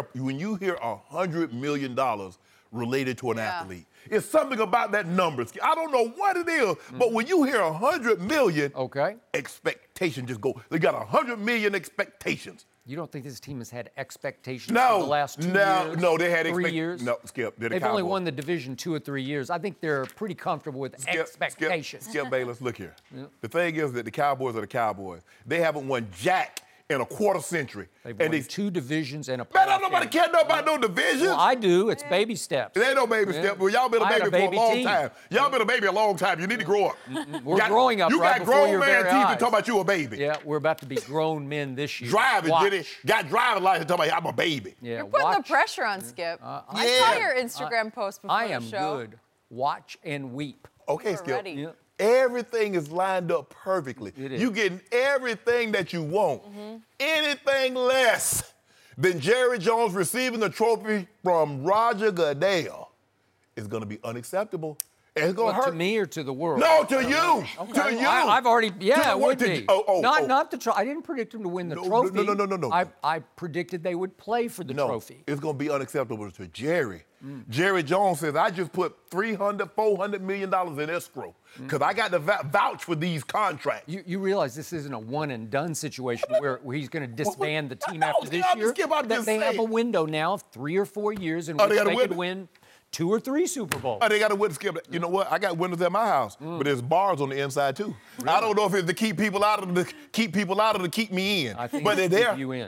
$100 million related to an athlete. It's something about that number. I don't know what it is, but when you hear $100 million, expectations just go. They got $100 million expectations. You don't think this team has had expectations for the last 2 years? No, they had 3 years. No, Skip. They've only won the division 2 or 3 years. I think they're pretty comfortable with expectations. Skip Bayless, look here. The thing is that the Cowboys are the Cowboys. They haven't won jack in a quarter century. They've won 2 divisions and a Man, playoff don't nobody game. care about no division. Well, I do. It's baby steps. It ain't no baby step. Well, y'all been a I had baby, a for a long team. time. Y'all been a baby a long time. You need to grow up. We're growing up You right got before grown your man very teeth eyes. and talk about you a baby. Yeah, we're about to be grown men this year. Driving, Watch. Jenny. Got driving license talking about I'm a baby. Yeah, You're putting watch. the pressure on Skip. I yeah. saw your Instagram post before I the am show. good. Watch and weep. Okay, Skip. Already. Yeah. Everything is lined up perfectly. It is. You getting everything that you want. Anything less than Jerry Jones receiving the trophy from Roger Goodell is going to be unacceptable. And it's going to What, hurt. to me or to the world? No, to you. To you. I've already, yeah, To it the would what? be. Oh. Not the trophy. I didn't predict them to win the No, trophy. no. I predicted they would play for the trophy. It's going to be unacceptable to Jerry. Jerry Jones says, I just put $300, $400 million in escrow because I got to vouch for these contracts. You realize this isn't a one-and-done situation where he's going to disband the team No, after this Skip, year. Skip, I'm just They have a saying. window now of 3 or 4 years in Oh, which they got a they could window? win 2 or 3 Super Bowls. Oh, they got a window, Skip. You know what? I got windows at my house, but there's bars on the inside too. I don't know if it's to keep people out of to keep me in. I think but it's they're to keep there. you in.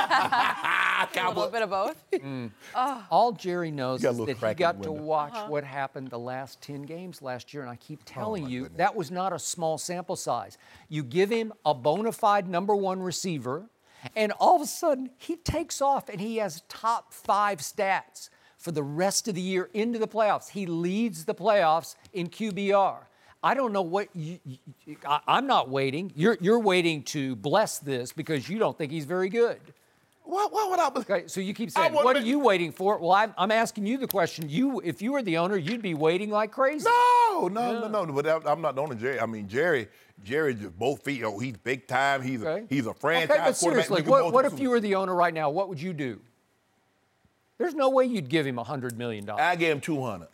A little bit of both. All Jerry knows You got a is little that he crack in got the to window. watch what happened the last 10 games last year, and I keep telling my you, goodness. that was not a small sample size. You give him a bona fide number 1 receiver, and all of a sudden, he takes off and he has top 5 stats for the rest of the year into the playoffs. He leads the playoffs in QBR. I don't know what I'm not waiting. You're waiting to bless this because you don't think he's very good. Why would I? Okay, so you keep saying, wouldn't what are be- you waiting for? Well, I'm asking you the question. If you were the owner, you'd be waiting like crazy. No, No. But I'm not the only Jerry. I mean, Jerry just both feet. Oh, he's big time. He's a franchise Okay, but quarterback. seriously, what if you were the owner right now? What would you do? There's no way you'd give him $100 million. I gave him 200.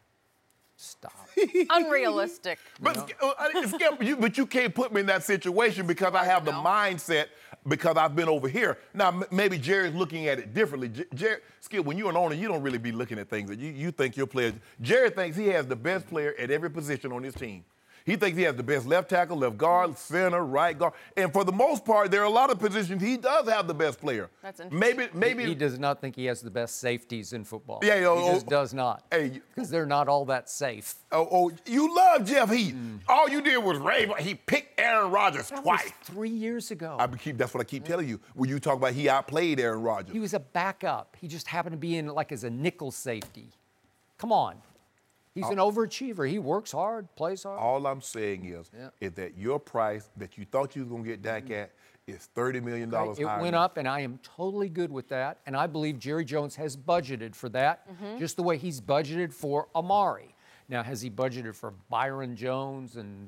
Stop. Unrealistic. But you can't put me in that situation because I have the mindset because I've been over here. Now, maybe Jerry's looking at it differently. Skip, when you're an owner, you don't really be looking at things that you think your players. Jerry thinks he has the best player at every position on his team. He thinks he has the best left tackle, left guard, center, right guard. And for the most part, there are a lot of positions he does have the best player. That's interesting. Maybe he does not think he has the best safeties in football. Yeah, he just does not. Because they're not all that safe. You love Jeff Heath. All you did was rave. He picked Aaron Rodgers twice. Was 3 years ago. That's what I keep telling you. When you talk about he outplayed Aaron Rodgers. He was a backup. He just happened to be in like as a nickel safety. Come on. He's an overachiever. He works hard, plays hard. All I'm saying is that your price that you thought you was going to get Dak at is $30 million higher. It went up, and I am totally good with that. And I believe Jerry Jones has budgeted for that, just the way he's budgeted for Amari. Now, has he budgeted for Byron Jones and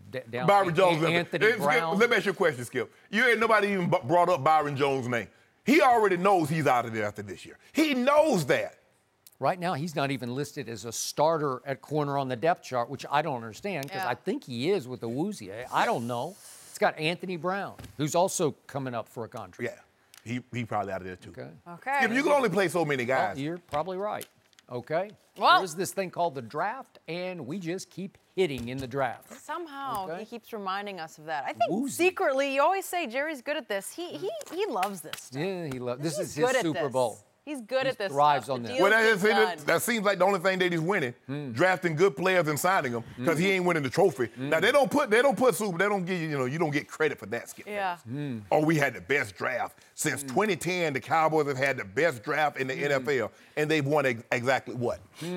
Anthony Brown? Let me ask you a question, Skip. Nobody even brought up Byron Jones' name. He already knows he's out of there after this year. He knows that. Right now, he's not even listed as a starter at corner on the depth chart, which I don't understand because I think he is with the Woozy. I don't know. It's got Anthony Brown, who's also coming up for a contract. Yeah, he probably out of there too. Okay. Yeah, you can only play so many guys. Well, you're probably right. Okay. Well, there's this thing called the draft, and we just keep hitting in the draft. Somehow he keeps reminding us of that. I think secretly, you always say Jerry's good at this. He loves this stuff. Yeah, he loves. This is his Super Bowl. He's good at this. Thrives stuff. on this. Well, that seems like the only thing that he's winning, drafting good players and signing them, because he ain't winning the trophy. Now they don't put Super. They don't give you don't get credit for that, Skip. Yeah. Oh, we had the best draft since 2010. The Cowboys have had the best draft in the NFL, and they've won exactly what?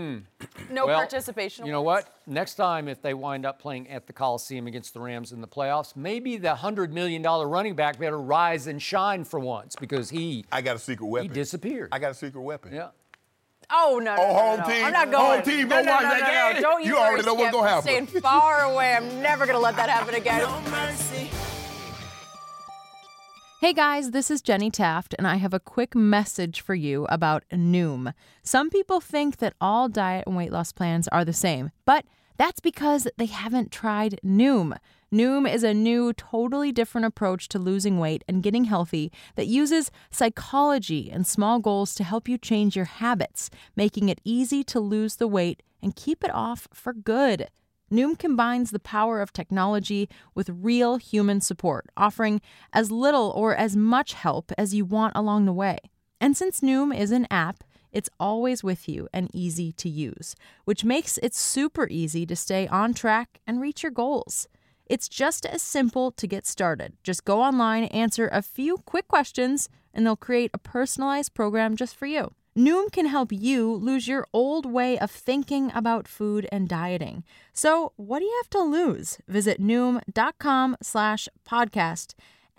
No participation. You know what? Next time, if they wind up playing at the Coliseum against the Rams in the playoffs, maybe the $100 million running back better rise and shine for once because I got a secret weapon. He disappeared. I got a secret weapon. Yeah. Oh, no. Home team. I'm not going. Home team gonna watch that game. Don't you already know what's going to happen. I'm staying far away. I'm never going to let that happen again. No mercy. Hey guys, this is Jenny Taft, and I have a quick message for you about Noom. Some people think that all diet and weight loss plans are the same, but that's because they haven't tried Noom. Noom is a new, totally different approach to losing weight and getting healthy that uses psychology and small goals to help you change your habits, making it easy to lose the weight and keep it off for good. Noom combines the power of technology with real human support, offering as little or as much help as you want along the way. And since Noom is an app, it's always with you and easy to use, which makes it super easy to stay on track and reach your goals. It's just as simple to get started. Just go online, answer a few quick questions, and they'll create a personalized program just for you. Noom can help you lose your old way of thinking about food and dieting. So what do you have to lose? Visit Noom.com/podcast,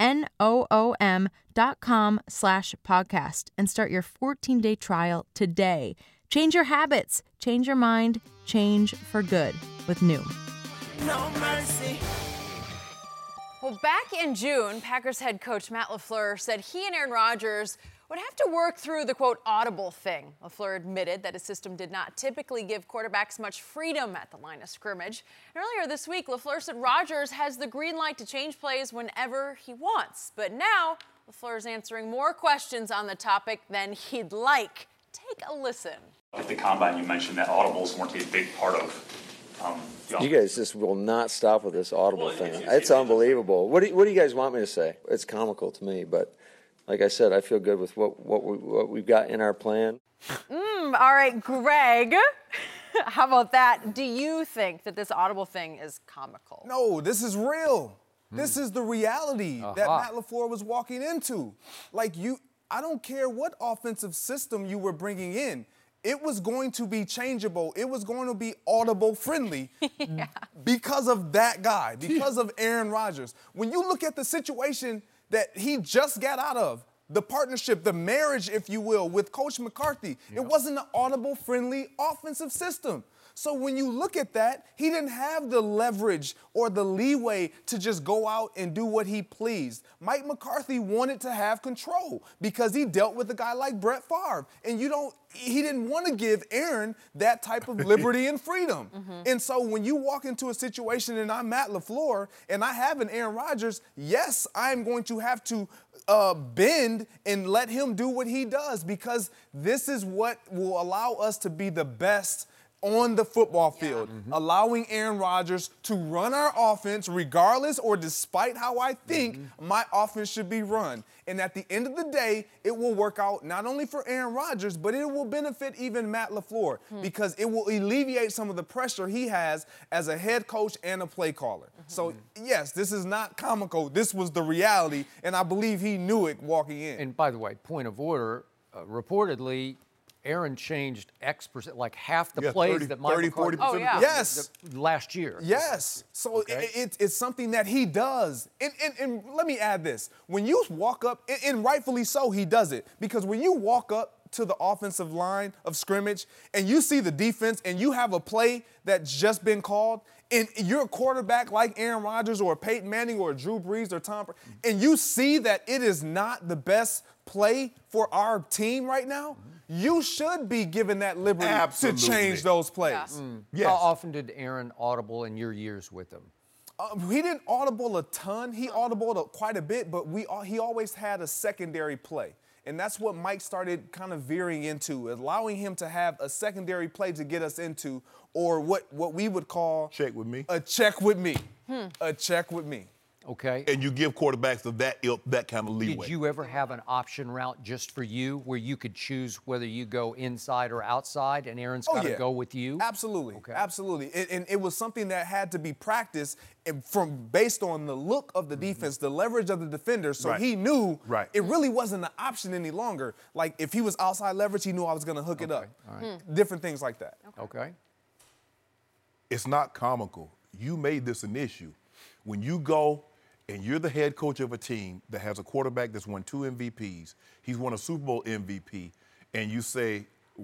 NOOM.com/podcast, and start your 14-day trial today. Change your habits, change your mind, change for good with Noom. No mercy. Well, back in June, Packers head coach Matt LaFleur said he and Aaron Rodgers would have to work through the, quote, audible thing. LaFleur admitted that his system did not typically give quarterbacks much freedom at the line of scrimmage. And earlier this week, LaFleur said Rodgers has the green light to change plays whenever he wants. But now, LaFleur is answering more questions on the topic than he'd like. Take a listen. At the Combine, you mentioned that audibles weren't a big part of you guys just will not stop with this audible thing. It's unbelievable. What do you guys want me to say? It's comical to me, but like I said, I feel good with what we've got in our plan. All right, Greg, how about that? Do you think that this audible thing is comical? No, this is real. This is the reality that Matt LaFleur was walking into. I don't care what offensive system you were bringing in. It was going to be changeable. It was going to be audible friendly because of that guy, because of Aaron Rodgers. When you look at the situation that he just got out of, the partnership, the marriage, if you will, with Coach McCarthy, it wasn't an audible friendly offensive system. So when you look at that, he didn't have the leverage or the leeway to just go out and do what he pleased. Mike McCarthy wanted to have control because he dealt with a guy like Brett Favre. And he didn't want to give Aaron that type of liberty and freedom. And so when you walk into a situation and I'm Matt LaFleur and I have an Aaron Rodgers, yes, I'm going to have to bend and let him do what he does because this is what will allow us to be the best on the football field, allowing Aaron Rodgers to run our offense regardless or despite how I think my offense should be run. And at the end of the day, it will work out not only for Aaron Rodgers, but it will benefit even Matt LaFleur because it will alleviate some of the pressure he has as a head coach and a play caller. So, yes, this is not comical. This was the reality, and I believe he knew it walking in. And by the way, point of order, reportedly, Aaron changed X%, like half the plays 30, that Mike 40% Yes. last year. Yes. So it's something that he does. And let me add this. When you walk up, and rightfully so, he does it. Because when you walk up to the offensive line of scrimmage and you see the defense and you have a play that's just been called, and you're a quarterback like Aaron Rodgers or Peyton Manning or Drew Brees or Tom Brady, and you see that it is not the best play for our team right now, you should be given that liberty to change those plays. How often did Aaron audible in your years with him? He didn't audible a ton. He audibled quite a bit, but he always had a secondary play. And that's what Mike started kind of veering into, allowing him to have a secondary play to get us into, or what we would call check with me. A check with me. A check with me. Okay. And you give quarterbacks of that kind of leeway. Did you ever have an option route just for you where you could choose whether you go inside or outside and Aaron's got to go with you? Absolutely. Okay. Absolutely. And it was something that had to be practiced based on the look of the defense, the leverage of the defender. So he knew it really wasn't an option any longer. Like if he was outside leverage, he knew I was going to hook it up. All right. Different things like that. Okay. It's not comical. You made this an issue. When you go and you're the head coach of a team that has a quarterback that's won 2 MVPs, he's won a Super Bowl MVP, and you say,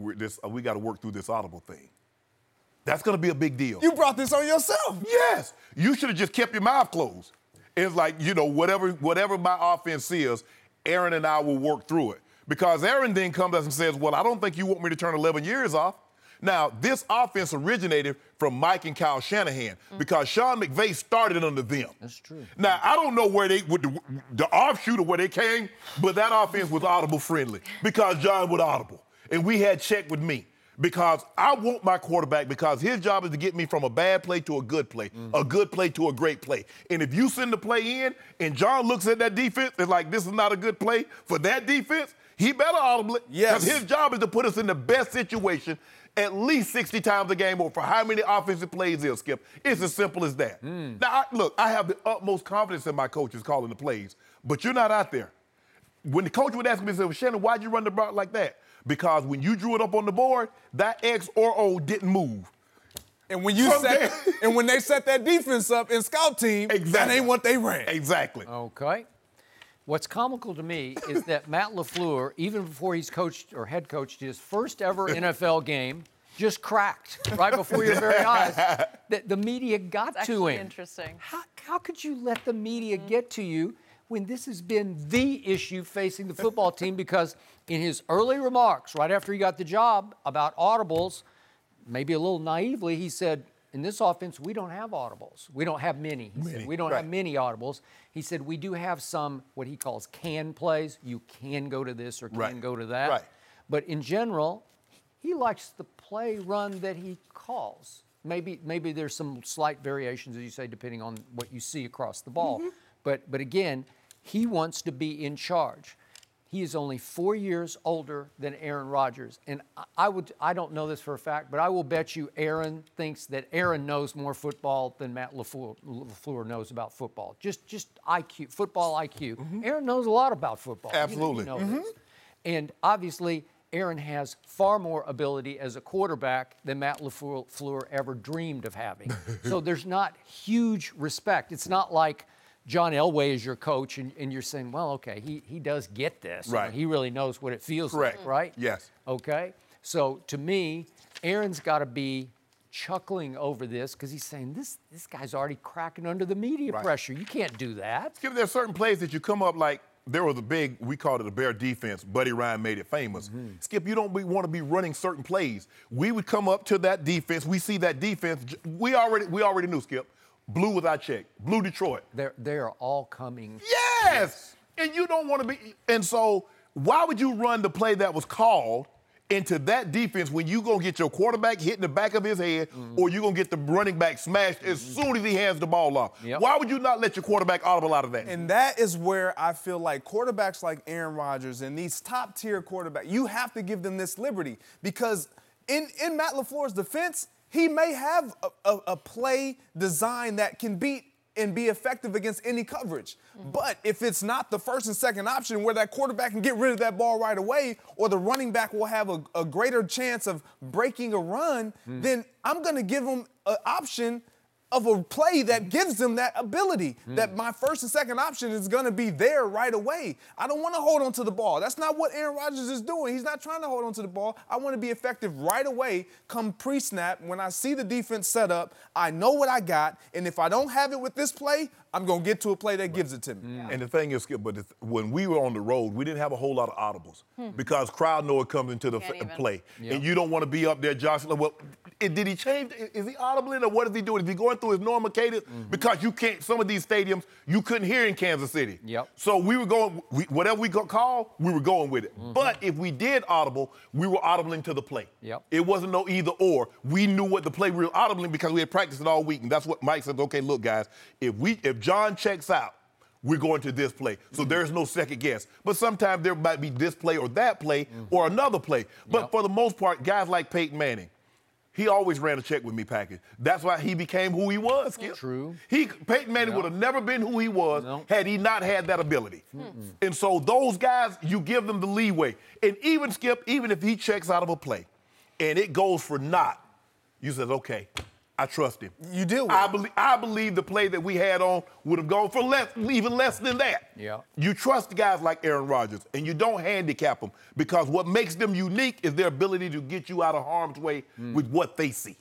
we got to work through this audible thing. That's going to be a big deal. You brought this on yourself. Yes. You should have just kept your mouth closed. It's like, whatever my offense is, Aaron and I will work through it. Because Aaron then comes to us and says, well, I don't think you want me to turn 11 years off. Now, this offense originated from Mike and Kyle Shanahan because Sean McVay started under them. That's true. Now, I don't know where the offshoot of where they came, but that offense was audible friendly because John would audible. And we had check with me because I want my quarterback because his job is to get me from a bad play to a good play to a great play. And if you send the play in and John looks at that defense and like, this is not a good play for that defense, he better audible it. Yes. Because his job is to put us in the best situation at least 60 times a game or for how many offensive plays they'll skip. It's as simple as that. Now, look, I have the utmost confidence in my coaches calling the plays, but you're not out there. When the coach would ask me, well, Shannon, why'd you run the block like that? Because when you drew it up on the board, that X or O didn't move. And when when they set that defense up in scout team, that ain't what they ran. Exactly. Okay. What's comical to me is that Matt LaFleur, even before he's coached or head coached his first ever NFL game, just cracked right before your very eyes. That the media got That's to actually him. Interesting. How could you let the media get to you when this has been the issue facing the football team? Because in his early remarks, right after he got the job about audibles, maybe a little naively, he said, in this offense, we don't have audibles. We don't have many. He said, we don't have many audibles. He said, we do have some, what he calls can plays. You can go to this or can go to that. Right. But in general, he likes the play run that he calls. Maybe there's some slight variations, as you say, depending on what you see across the ball. But again, he wants to be in charge. He is only 4 years older than Aaron Rodgers. And I don't know this for a fact, but I will bet you Aaron thinks that Aaron knows more football than Matt LaFleur knows about football. Just IQ, football IQ. Aaron knows a lot about football. Absolutely. You know this. And obviously, Aaron has far more ability as a quarterback than Matt LaFleur ever dreamed of having. So there's not huge respect. It's not like John Elway is your coach, and you're saying, well, okay, he does get this. Right. He really knows what it feels Correct. like, right? Yes. Okay. So to me, Aaron's got to be chuckling over this because he's saying, this guy's already cracking under the media pressure. You can't do that. Skip, there are certain plays that you come up like, there was a big, we called it a Bear defense. Buddy Ryan made it famous. Skip, you don't want to be running certain plays. We would come up to that defense. We see that defense. We already knew, Skip. Blue with our check. Blue Detroit. They are all coming. Yes! And you don't want to be. And so why would you run the play that was called into that defense when you going to get your quarterback hit in the back of his head or you going to get the running back smashed as soon as he hands the ball off? Why would you not let your quarterback audible out of that? And that is where I feel like quarterbacks like Aaron Rodgers and these top-tier quarterbacks, you have to give them this liberty because in Matt LaFleur's defense, he may have a play design that can beat and be effective against any coverage. But if it's not the first and second option where that quarterback can get rid of that ball right away or the running back will have a greater chance of breaking a run, then I'm going to give him an option of a play that gives them that ability, that my first and second option is going to be there right away. I don't want to hold on to the ball. That's not what Aaron Rodgers is doing. He's not trying to hold on to the ball. I want to be effective right away come pre-snap. When I see the defense set up, I know what I got, and if I don't have it with this play, I'm going to get to a play that gives it to me. And the thing is, Skip, when we were on the road, we didn't have a whole lot of audibles because crowd noise comes into the play. And you don't want to be up there, Josh. Well, did he change? Is he audibling or what is he doing? Is he going through his normal cadence? Because you can't, some of these stadiums, you couldn't hear in Kansas City. So we were going, whatever we got called, we were going with it. But if we did audible, we were audibling to the play. It wasn't no either or. We knew what the play we were audibling because we had practiced it all week. And that's what Mike said, okay, look, guys, if John checks out, we're going to this play. So there's no second guess. But sometimes there might be this play or that play or another play. But for the most part, guys like Peyton Manning, he always ran a check with me package. That's why he became who he was, Skip. True. Peyton Manning would have never been who he was had he not had that ability. And so those guys, you give them the leeway. And even, Skip, even if he checks out of a play and it goes for naught, you said, okay, I trust him. You deal with it. I believe the play that we had on would have gone for even less than that. You trust the guys like Aaron Rodgers, and you don't handicap them because what makes them unique is their ability to get you out of harm's way with what they see.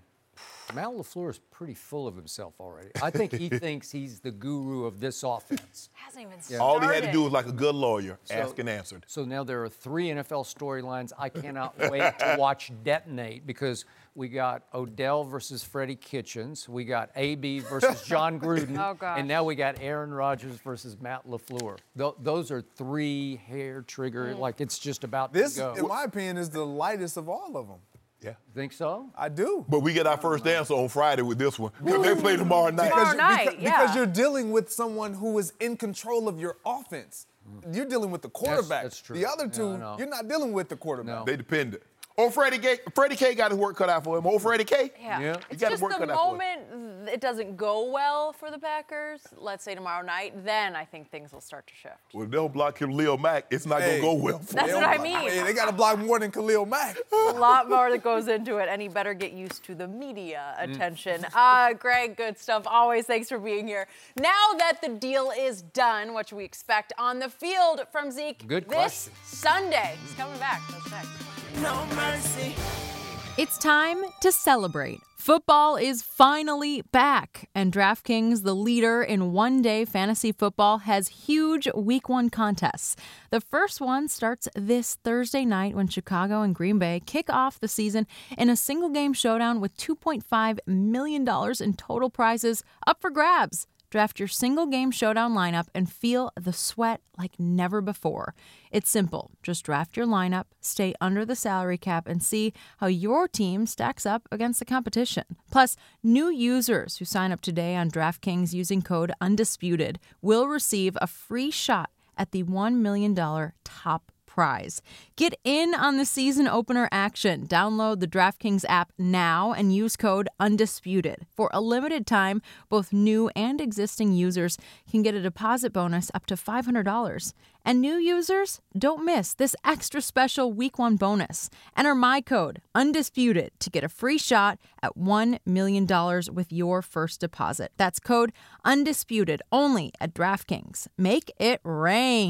Matt LaFleur is pretty full of himself already. I think he thinks he's the guru of this offense. Hasn't even started. All he had to do was like a good lawyer, ask and answered. So now there are 3 NFL storylines I cannot wait to watch detonate because we got Odell versus Freddie Kitchens, we got AB versus John Gruden, and now we got Aaron Rodgers versus Matt LaFleur. Those are 3 hair trigger, like it's just about to go. This, in my opinion, is the lightest of all of them. Yeah. Think so? I do. But we get our first answer on Friday with this one. Because they play tomorrow night. Because you're dealing with someone who is in control of your offense. You're dealing with the quarterback. That's true. The other two, you're not dealing with the quarterback. They dependent. Oh, Freddie K got his work cut out for him. Oh, Freddie K. It's just the moment it doesn't go well for the Packers, let's say tomorrow night, then I think things will start to shift. Well, if they'll block Khalil Mack, it's not going to go well for them. That's what I mean. Hey, they got to block more than Khalil Mack. A lot more that goes into it, and he better get used to the media attention. Greg, good stuff. Always thanks for being here. Now that the deal is done, what should we expect on the field from Zeke this Sunday? He's coming back. That's next. No mercy. It's time to celebrate. Football is finally back, and DraftKings, the leader in one-day fantasy football, has huge Week 1 contests. The first one starts this Thursday night when Chicago and Green Bay kick off the season in a single-game showdown with $2.5 million in total prizes up for grabs. Draft your single-game showdown lineup and feel the sweat like never before. It's simple. Just draft your lineup, stay under the salary cap, and see how your team stacks up against the competition. Plus, new users who sign up today on DraftKings using code UNDISPUTED will receive a free shot at the $1 million top prize. Get in on the season opener action. Download the DraftKings app now and use code UNDISPUTED. For a limited time, both new and existing users can get a deposit bonus up to $500. And new users, don't miss this extra special Week 1 bonus. Enter my code UNDISPUTED to get a free shot at $1 million with your first deposit. That's code UNDISPUTED only at DraftKings. Make it rain.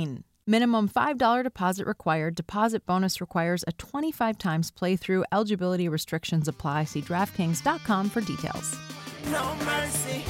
Minimum $5 deposit required. Deposit bonus requires a 25 times playthrough. Eligibility restrictions apply. See DraftKings.com for details. No mercy.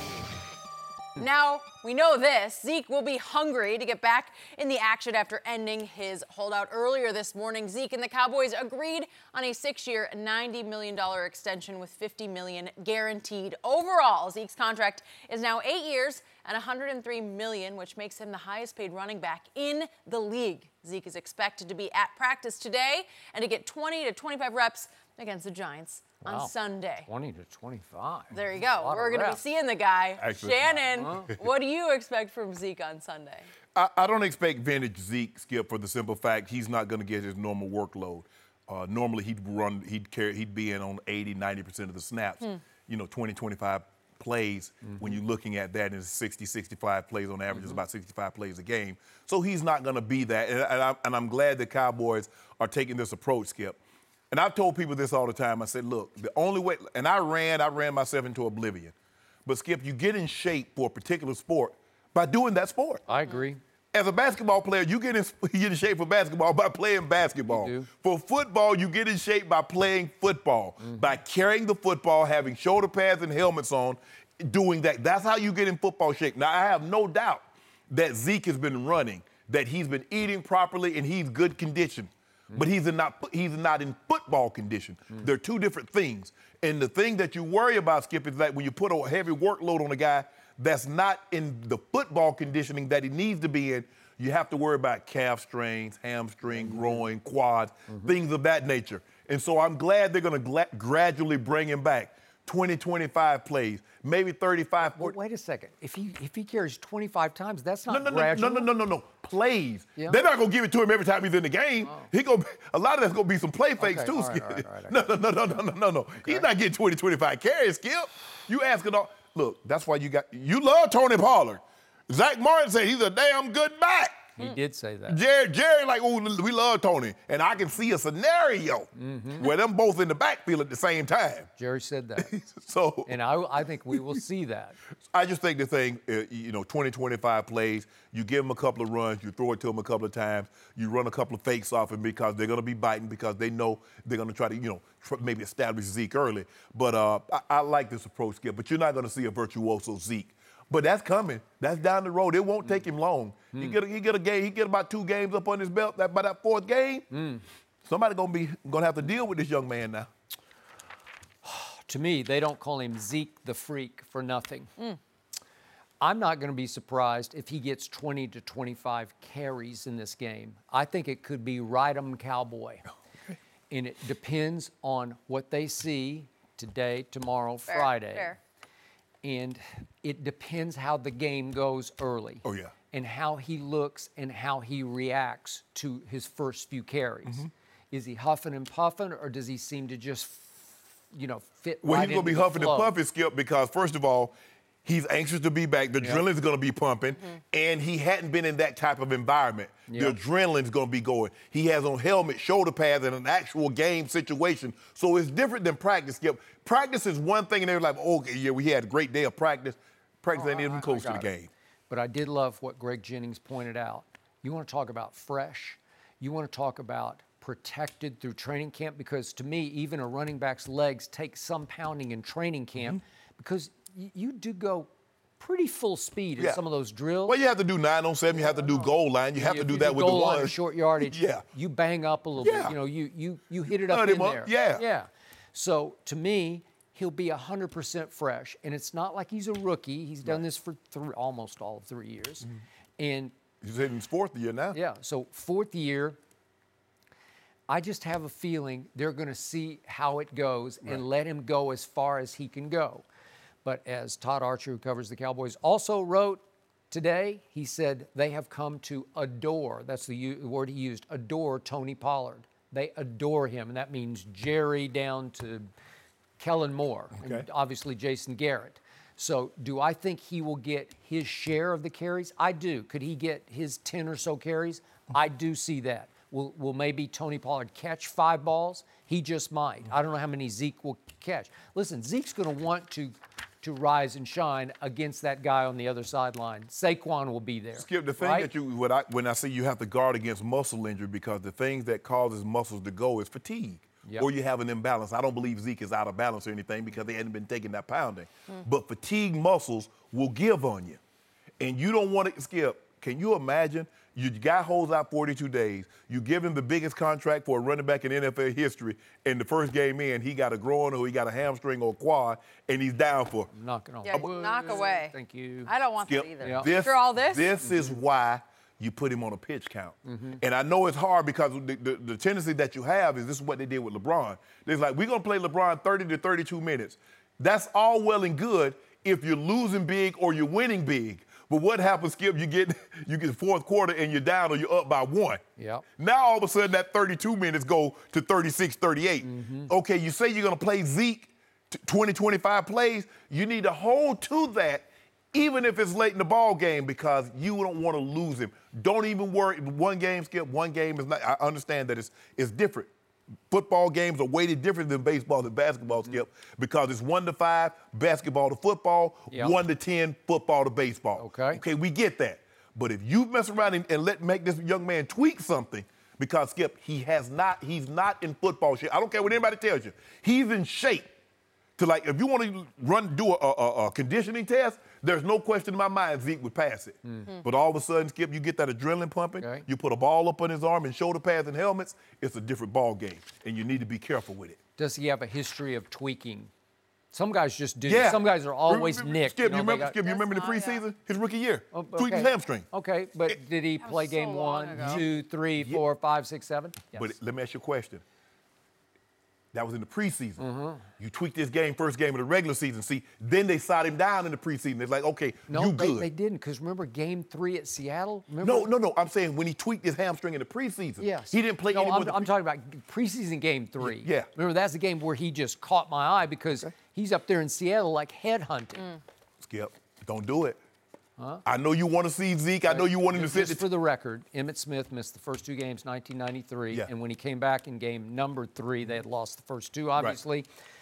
Now, we know this. Zeke will be hungry to get back in the action after ending his holdout earlier this morning. Zeke and the Cowboys agreed on a 6-year, $90 million extension with $50 million guaranteed. Overall, Zeke's contract is now 8 years and $103 million, which makes him the highest paid running back in the league. Zeke is expected to be at practice today and to get 20 to 25 reps against the Giants on Sunday. 20 to 25. There you go. We're going to be seeing the guy. Actually, Shannon, what do you expect from Zeke on Sunday? I don't expect vintage Zeke, Skip, for the simple fact he's not going to get his normal workload. Normally he'd be in on 80, 90% of the snaps. 20, 25 plays. When you're looking at that, is 60, 65 plays on average. Is about 65 plays a game. So he's not going to be that. And I'm glad the Cowboys are taking this approach, Skip. And I've told people this all the time. I said, look, the only way, and I ran myself into oblivion. But, Skip, you get in shape for a particular sport by doing that sport. I agree. As a basketball player, you get in shape for basketball by playing basketball. You do. For football, you get in shape by playing football, by carrying the football, having shoulder pads and helmets on, doing that. That's how you get in football shape. Now, I have no doubt that Zeke has been running, that he's been eating properly, and he's good condition. But he's not in football condition. They're two different things. And the thing that you worry about, Skip, is that when you put a heavy workload on a guy that's not in the football conditioning that he needs to be in, you have to worry about calf strains, hamstring, groin, quads, things of that nature. And so I'm glad they're going to gradually bring him back. 20, 25 plays, maybe 35, 40. Wait a second. If he carries 25 times, that's not No. Plays. Yeah. They're not gonna give it to him every time he's in the game. A lot of that's gonna be some play fakes too, Skip. All right. No. Okay. He's not getting 20, 25 carries, Skip. You asking all. Look, that's why you love Tony Pollard. Zach Martin said he's a damn good back. He did say that. Jerry, like, oh, we love Tony. And I can see a scenario where them both in the backfield at the same time. Jerry said that. And I think we will see that. I just think the thing, 20, 25 plays, you give them a couple of runs, you throw it to them a couple of times, you run a couple of fakes off them because they're going to be biting because they know they're going to try to, maybe establish Zeke early. But I like this approach, Skip. But you're not going to see a virtuoso Zeke. But that's coming. That's down the road. It won't take him long. He get a game. He get about 2 games up on his belt. By that 4th game, somebody gonna have to deal with this young man now. To me, they don't call him Zeke the Freak for nothing. I'm not going to be surprised if he gets 20 to 25 carries in this game. I think it could be Ride-'em Cowboy. Okay. And it depends on what they see today, tomorrow, Friday. Fair. And it depends how the game goes early. Oh, yeah. And how he looks and how he reacts to his first few carries. Is he huffing and puffing, or does he seem to just, fit Well, right he's going to be into the huffing and flow? puffing, Skip, because, first of all, he's anxious to be back. The adrenaline's going to be pumping, and he hadn't been in that type of environment. The adrenaline's going to be going. He has on helmet, shoulder pads, and an actual game situation. So it's different than practice, Skip. Practice is one thing, and they're like, okay, yeah, we had a great day of practice. Practice ain't even close to the game. But I did love what Greg Jennings pointed out. You want to talk about fresh. You want to talk about protected through training camp, because to me, even a running back's legs take some pounding in training camp because you do go pretty full speed in some of those drills. Well, you have to do 9 on 7. You have to do goal line. You have to do that with the goal line one. or short yardage. You bang up a little bit. You hit it up in there. Yeah. So to me, he'll be 100% fresh, and it's not like he's a rookie. He's done this for almost all of 3 years, and he's in his 4th year now. Yeah. So 4th year. I just have a feeling they're going to see how it goes and let him go as far as he can go. But as Todd Archer, who covers the Cowboys, also wrote today, he said they have come to adore, that's the word he used, adore Tony Pollard. They adore him, and that means Jerry down to Kellen Moore, and obviously Jason Garrett. So do I think he will get his share of the carries? I do. Could he get his 10 or so carries? I do see that. Will maybe Tony Pollard catch 5 balls? He just might. I don't know how many Zeke will catch. Listen, Zeke's going to want to to rise and shine against that guy on the other sideline. Saquon will be there. Skip, the thing right? that when I say you have to guard against muscle injury, because the things that causes muscles to go is fatigue. Yep. Or you have an imbalance. I don't believe Zeke is out of balance or anything because they hadn't been taking that pounding. But fatigued muscles will give on you. And you don't want to, Skip, can you imagine? Your guy holds out 42 days. You give him the biggest contract for a running back in NFL history. And the first game in, he got a groin or he got a hamstring or a quad, and he's down for. Knocking on. Yeah, knock away. Thank you. I don't want Skip, that either. Yeah. This, After all this? This is why you put him on a pitch count. And I know it's hard because the tendency that you have is this is what they did with LeBron. They're like, we're going to play LeBron 30 to 32 minutes. That's all well and good if you're losing big or you're winning big. But what happens, Skip, you get fourth quarter and you're down or you're up by 1. Yep. Now all of a sudden that 32 minutes go to 36, 38. Okay, you say you're going to play Zeke 20, 25 plays. You need to hold to that even if it's late in the ball game, because you don't want to lose him. Don't even worry. One game, Skip, one game is not. I understand that it's different. Football games are weighted different than baseball and basketball, Skip, because it's 1 to 5, basketball to football, 1 to 10, football to baseball. Okay, we get that. But if you mess around and make this young man tweak something, because, Skip, he's not in football shape. I don't care what anybody tells you. He's in shape to, like, if you want to do a conditioning test, there's no question in my mind Zeke would pass it. But all of a sudden, Skip, you get that adrenaline pumping, you put a ball up on his arm and shoulder pads and helmets, it's a different ball game, and you need to be careful with it. Does he have a history of tweaking? Some guys just do. Yeah. Some guys are always nicked. Skip, you remember the preseason? His rookie year. Tweaked his hamstring. Okay, but did he play game 1, 2, 3, 4, 5, 6, 7? Yes. But let me ask you a question. That was in the preseason. You tweaked this game, first game of the regular season. See, then they sat him down in the preseason. It's like, okay, you good. No, they didn't, because remember game 3 at Seattle? Remember? No. I'm saying when he tweaked his hamstring in the preseason. Yes. He didn't play any more. I'm talking about preseason game 3. Yeah. Remember, that's the game where he just caught my eye because he's up there in Seattle like headhunting. Skip, don't do it. I know you want to see Zeke. I know you want him to sit. Just for the record, Emmitt Smith missed the first 2 games, 1993, and when he came back in game number 3, they had lost the first 2, obviously.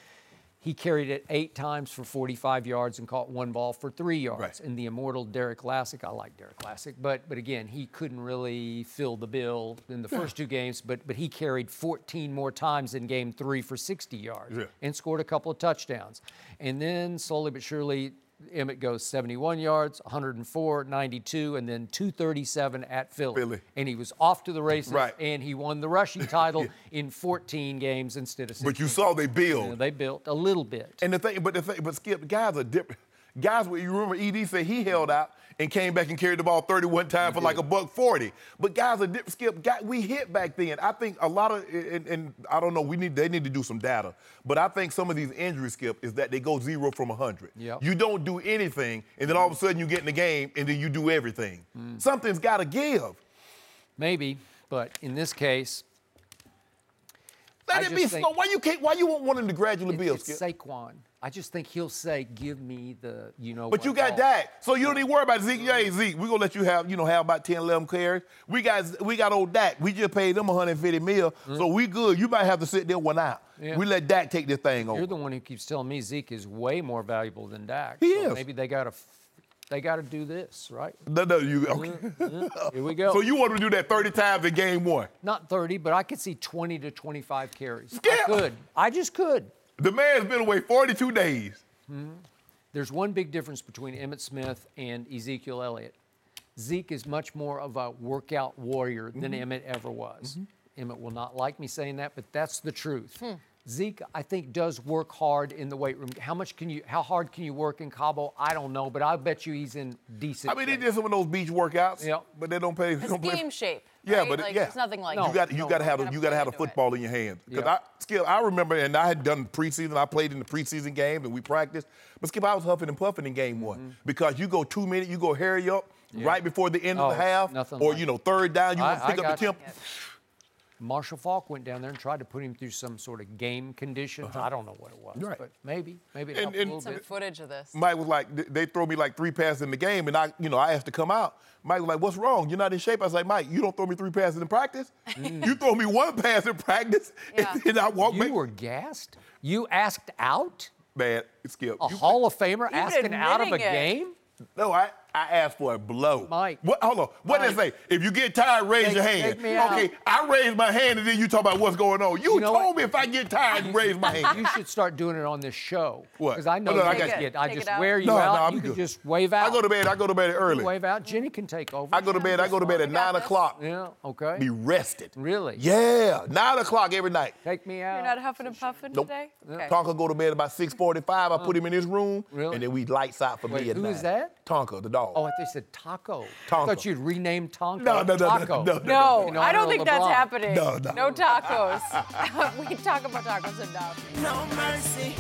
He carried it 8 times for 45 yards and caught 1 ball for 3 yards. And the immortal Derek Lassick, I like Derek Lassick, but again, he couldn't really fill the bill in the first 2 games, but he carried 14 more times in game 3 for 60 yards and scored a couple of touchdowns. And then slowly but surely, Emmitt goes 71 yards, 104, 92, and then 237 at Philly. And he was off to the races, and he won the rushing title in 14 games instead of 16. But you saw they build. Yeah, they built a little bit. And but Skip, guys are different. Guys, you remember ED said he held out and came back and carried the ball 31 times for like $140. But guys are different. Skip, we hit back then. I think a lot of, and I don't know, they need to do some data. But I think some of these injuries, Skip, is that they go 0 from 100. You don't do anything, and then all of a sudden you get in the game, and then you do everything. Something's got to give. Maybe, but in this case, let it be slow. Why you won't want him to gradually build, Skip? It's Saquon. I just think he'll say, give me the, But you got Dak, so you don't need to worry about Zeke. Hey, Zeke, we're going to let you have about 10, 11 carries. We got old Dak. We just paid them $150 million, so we good. You might have to sit there one out. We let Dak take this thing over. You're the one who keeps telling me Zeke is way more valuable than Dak. He is. Maybe they got to do this, right? No, okay. Here we go. So you want to do that 30 times in game 1? Not 30, but I could see 20 to 25 carries. Skip. I could. I just could. The man's been away 42 days. There's one big difference between Emmitt Smith and Ezekiel Elliott. Zeke is much more of a workout warrior than Emmitt ever was. Emmitt will not like me saying that, but that's the truth. Zeke, I think, does work hard in the weight room. How hard can you work in Cabo? I don't know, but I bet you he's in decent shape. He did some of those beach workouts, but they don't pay. It's game shape. Yeah, right? but it's nothing like you got to have the football in your hands. Because Skip, I remember, and I had done preseason. I played in the preseason games, and we practiced. But Skip, I was huffing and puffing in game 1 because you go 2 minutes, you go hurry up right before the end of the half, or third down, you want to pick up the tempo. Marshall Faulk went down there and tried to put him through some sort of game conditions. I don't know what it was, but maybe it helped a little some bit. footage of this. Mike was like, they throw me like 3 passes in the game, and I asked to come out. Mike was like, what's wrong? You're not in shape. I was like, Mike, you don't throw me 3 passes in practice? You throw me 1 pass in practice, and I walk back. You were gassed? You asked out? Man, Skip. A Hall of Famer Even asking out of a admitting it. game? No, I asked for a blow. Mike. Hold on. What did they say? If you get tired, raise your hand. take me out. Okay, I raised my hand, and then you talk about what's going on. You know told what? me if I get tired, raise my hand. You should start doing it on this show. What? Because I know Oh, no, I you got can you. get. I Take just it out. wear you No, out. no, I'm you can good. just wave out. I go to bed early. Wave out. Jenny can take over. I go to bed at 9 o'clock. Yeah. Okay. Be rested. Really? Yeah, 9 o'clock every night. Take me out. You're not huffing and puffing Nope. today? Okay. Tonka go to bed about 6:45. I put him in his room, Really? and then we lights out for Wait, me at who 9. is that? Tonka, the dog. Oh, I thought you said Taco. Tonka. I thought you'd rename Tonka. No, Taco. No, In I honor don't of think that's LeBron. happening. No. No tacos. We talk about tacos enough. No mercy.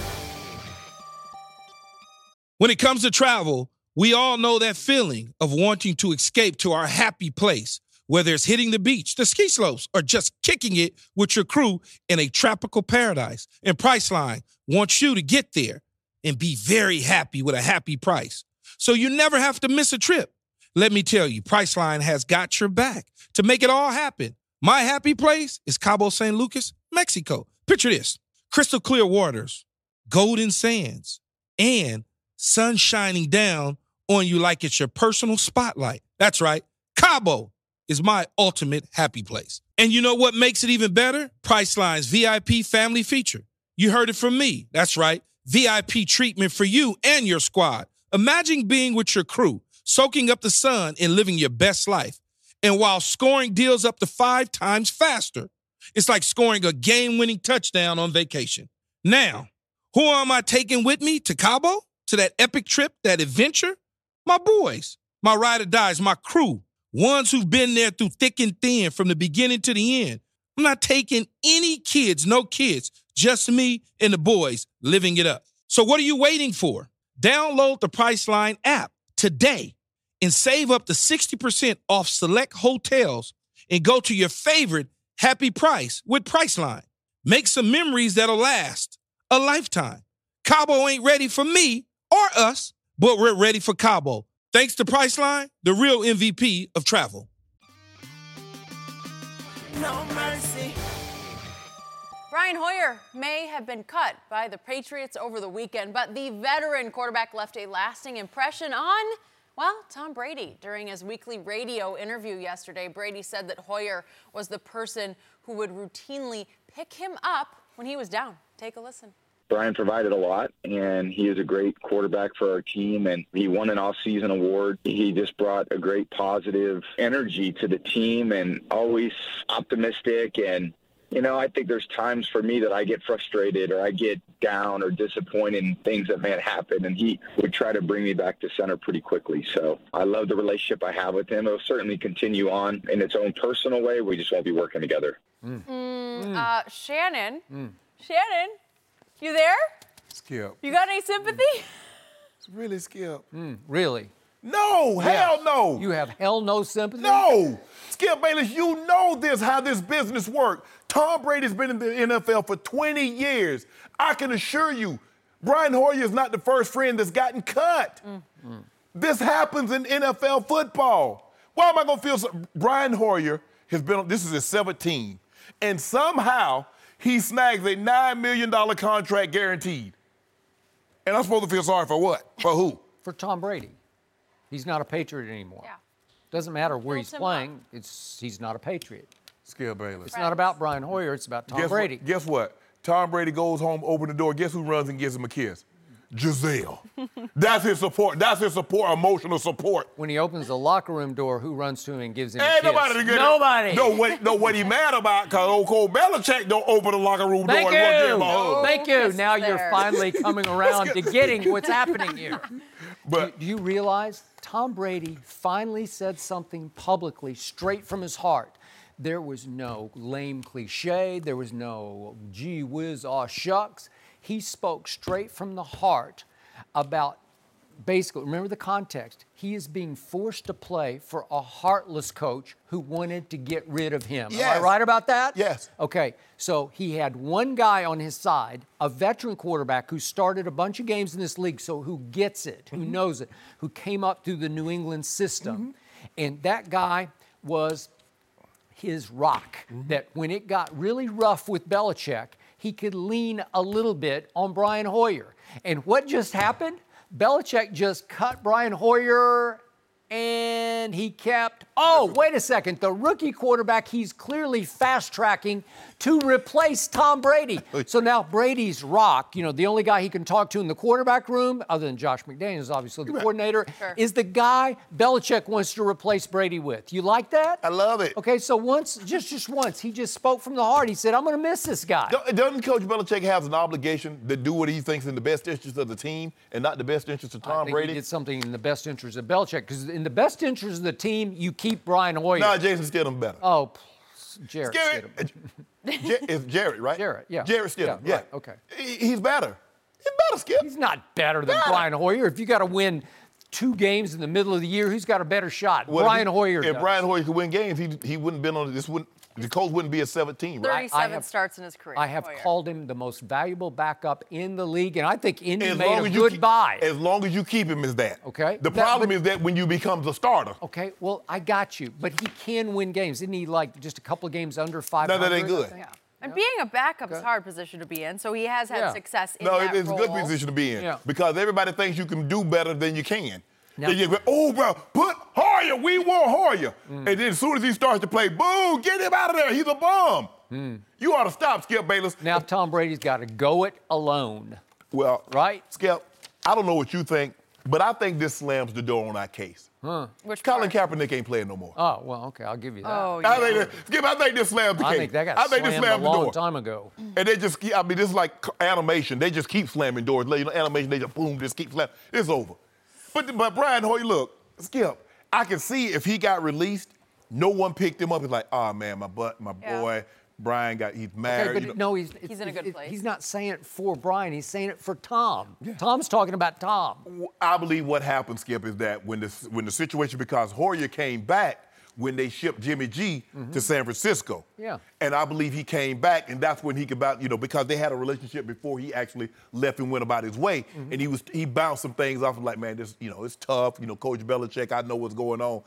When it comes to travel, we all know that feeling of wanting to escape to our happy place, whether it's hitting the beach, the ski slopes, or just kicking it with your crew in a tropical paradise. And Priceline wants you to get there and be very happy with a happy price, so you never have to miss a trip. Let me tell you, Priceline has got your back to make it all happen. My happy place is Cabo San Lucas, Mexico. Picture this: crystal clear waters, golden sands, and sun shining down on you like it's your personal spotlight. That's right. Cabo is my ultimate happy place. And you know what makes it even better? Priceline's VIP family feature. You heard it from me. That's right. VIP treatment for you and your squad. Imagine being with your crew, soaking up the sun and living your best life. And while scoring deals up to 5 times faster, it's like scoring a game-winning touchdown on vacation. Now, who am I taking with me to Cabo? To that epic trip, that adventure? My boys, my ride or dies, my crew, ones who've been there through thick and thin from the beginning to the end. I'm not taking any kids, no kids, just me and the boys living it up. So what are you waiting for? Download the Priceline app today and save up to 60% off select hotels and go to your favorite happy price with Priceline. Make some memories that'll last a lifetime. Cabo ain't ready for me or us, but we're ready for Cabo. Thanks to Priceline, the real MVP of travel. No mercy. Brian Hoyer may have been cut by the Patriots over the weekend, but the veteran quarterback left a lasting impression on, well, Tom Brady. During his weekly radio interview yesterday, Brady said that Hoyer was the person who would routinely pick him up when he was down. Take a listen. Brian provided a lot, and he is a great quarterback for our team, and he won an off-season award. He just brought a great positive energy to the team and always optimistic. And, you know, I think there's times for me that I get frustrated or I get down or disappointed in things that may happen, and he would try to bring me back to center pretty quickly. So I love the relationship I have with him. It'll certainly continue on in its own personal way. We just won't be working together. Shannon, you there? Skip. You got any sympathy? It's really Skip. Really? No, hell no. You have hell no sympathy? No. Skip Bayless, you know this, how this business works. Tom Brady's been in the NFL for 20 years. I can assure you, Brian Hoyer is not the first friend that's gotten cut. This happens in NFL football. Why am I going to feel so? Brian Hoyer has been, this is his 17th, and somehow he snags a $9 million contract guaranteed. And I'm supposed to feel sorry for what? For who? For Tom Brady. He's not a Patriot anymore. Yeah. Doesn't matter where Built he's him playing. He's not a Patriot. Skip Bayless. It's not about Brian Hoyer. It's about Tom Brady. Guess what? Tom Brady goes home, open the door. Guess who runs and gives him a kiss? Giselle. That's his support. That's his support, emotional support. When he opens the locker room door, who runs to him and gives him a Ain't kiss? nobody to get Nobody. it. No, what he mad about, because old Cole Belichick don't open the locker room door and want to give him a hug. Thank you. kisses Now you're there. finally coming around to getting what's happening here. But Do you realize Tom Brady finally said something publicly straight from his heart? There was no lame cliche. There was no gee whiz, aw shucks. He spoke straight from the heart about basically, remember the context. He is being forced to play for a heartless coach who wanted to get rid of him. Yes. Am I right about that? Yes. Okay, so he had one guy on his side, a veteran quarterback who started a bunch of games in this league, so who gets it, who knows it, who came up through the New England system. And that guy was his rock, that when it got really rough with Belichick, he could lean a little bit on Brian Hoyer. And what just happened? Belichick just cut Brian Hoyer, and he kept, wait a second, the rookie quarterback he's clearly fast-tracking to replace Tom Brady. So now Brady's rock, the only guy he can talk to in the quarterback room, other than Josh McDaniels, obviously the coordinator, is the guy Belichick wants to replace Brady with. You like that? I love it. Okay, so just once, he just spoke from the heart. He said, I'm going to miss this guy. Doesn't Coach Belichick have an obligation to do what he thinks in the best interest of the team and not the best interest of Tom Brady? He did something in the best interest of Belichick, because in the best interest of the team, you keep Brian Hoyer. No, Jason Stidham better. Oh, Jarrett Stidham. It's Jarrett, right? Jarrett, yeah. Jarrett Stidham, yeah. Right, okay. He's better. He's better, Skip. He's not better than Brian Hoyer. If you got to win 2 games in the middle of the year, who's got a better shot? Well, Brian Hoyer If does. Brian Hoyer could win games, he wouldn't been on this. The Colts wouldn't be at 17, right? 37 starts in his career. I have Hoyer. called him the most valuable backup in the league, and I think Indy made a good buy. As long as you keep him as that. Okay. The problem is that when you become the starter. Okay, well, I got you, but he can win games. Isn't he like just a couple of games under 500? No, that ain't good. Yeah. And being a backup is a hard position to be in, so he has had success in that role. No, it's a good position to be in because everybody thinks you can do better than you can. Now, They just go, bro, put Hoyer. We want Hoyer. And then as soon as he starts to play, boom, get him out of there. He's a bum. You ought to stop, Skip Bayless. Now Tom Brady's got to go it alone. Well, right? Skip, I don't know what you think, but I think this slams the door on our case. Colin Kaepernick ain't playing no more. Oh, well, okay, I'll give you that. Oh, yeah. I think this slams the case. I think that got slammed a long time ago. And they just, this is like animation. They just keep slamming doors. Animation, they just boom, just keep slamming. It's over. But Brian Hoyer, look, Skip, I can see if he got released, no one picked him up. He's like, oh, man, my boy, Brian he's married. Okay, but no, he's in a good place. He's not saying it for Brian. He's saying it for Tom. Yeah. Tom's talking about Tom. I believe what happened, Skip, is that when the situation, because Hoyer came back when they shipped Jimmy G to San Francisco. Yeah. And I believe he came back, and that's when he could because they had a relationship before he actually left and went about his way. And he bounced some things off and like, man, this, it's tough. Coach Belichick, I know what's going on.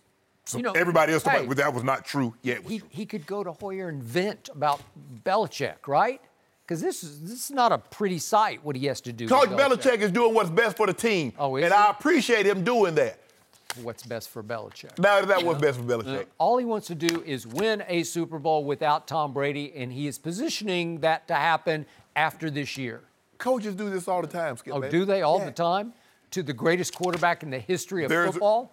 So everybody else, but that was not true yet. He could go to Hoyer and vent about Belichick, right? Because this is not a pretty sight, what he has to do. Coach Belichick is doing what's best for the team. Oh, and I appreciate him doing that. What's best for Belichick? Now, that was best for Belichick. All he wants to do is win a Super Bowl without Tom Brady, and he is positioning that to happen after this year. Coaches do this all the time, Skip. Oh, do they all the time? To the greatest quarterback in the history of football?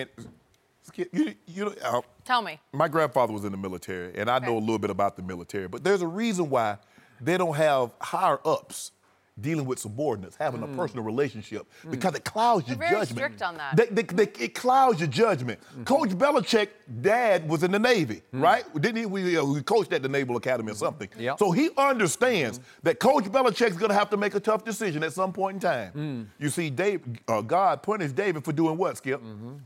Skip, Tell me. My grandfather was in the military, and I know a little bit about the military, but there's a reason why they don't have higher-ups dealing with subordinates, having a personal relationship, because it clouds your They're judgment. very strict on that. It clouds your judgment. Coach Belichick's dad was in the Navy, right? Didn't he? We coached at the Naval Academy or something. Yep. So he understands that Coach Belichick's going to have to make a tough decision at some point in time. You see, God punished David for doing what, Skip?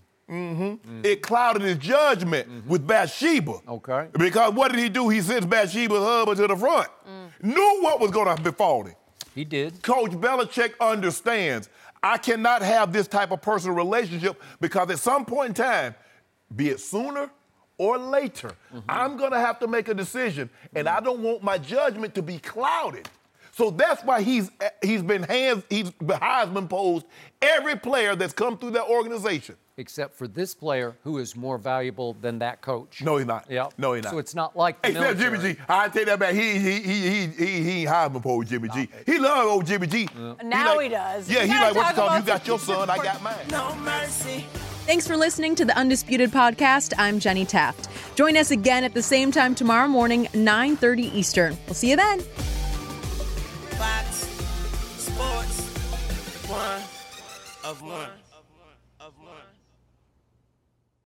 It clouded his judgment with Bathsheba. Okay. Because what did he do? He sends Bathsheba's husband to the front. Knew what was going to befall him. He did. Coach Belichick understands I cannot have this type of personal relationship because at some point in time, be it sooner or later, I'm going to have to make a decision, and I don't want my judgment to be clouded. So that's why he's Heisman posed every player that's come through that organization. Except for this player who is more valuable than that coach. No, he's not. Yep. No, he's not. So it's not like the Except military. Jimmy G. I take that back. He Heisman posed Jimmy G. He loved old Jimmy G. Now he does. Yeah, he's like, what you talking? You got your son, I got mine. No mercy. Thanks for listening to the Undisputed Podcast. I'm Jenny Taft. Join us again at the same time tomorrow morning, 9:30 Eastern. We'll see you then. Fox Sports 1 of 1.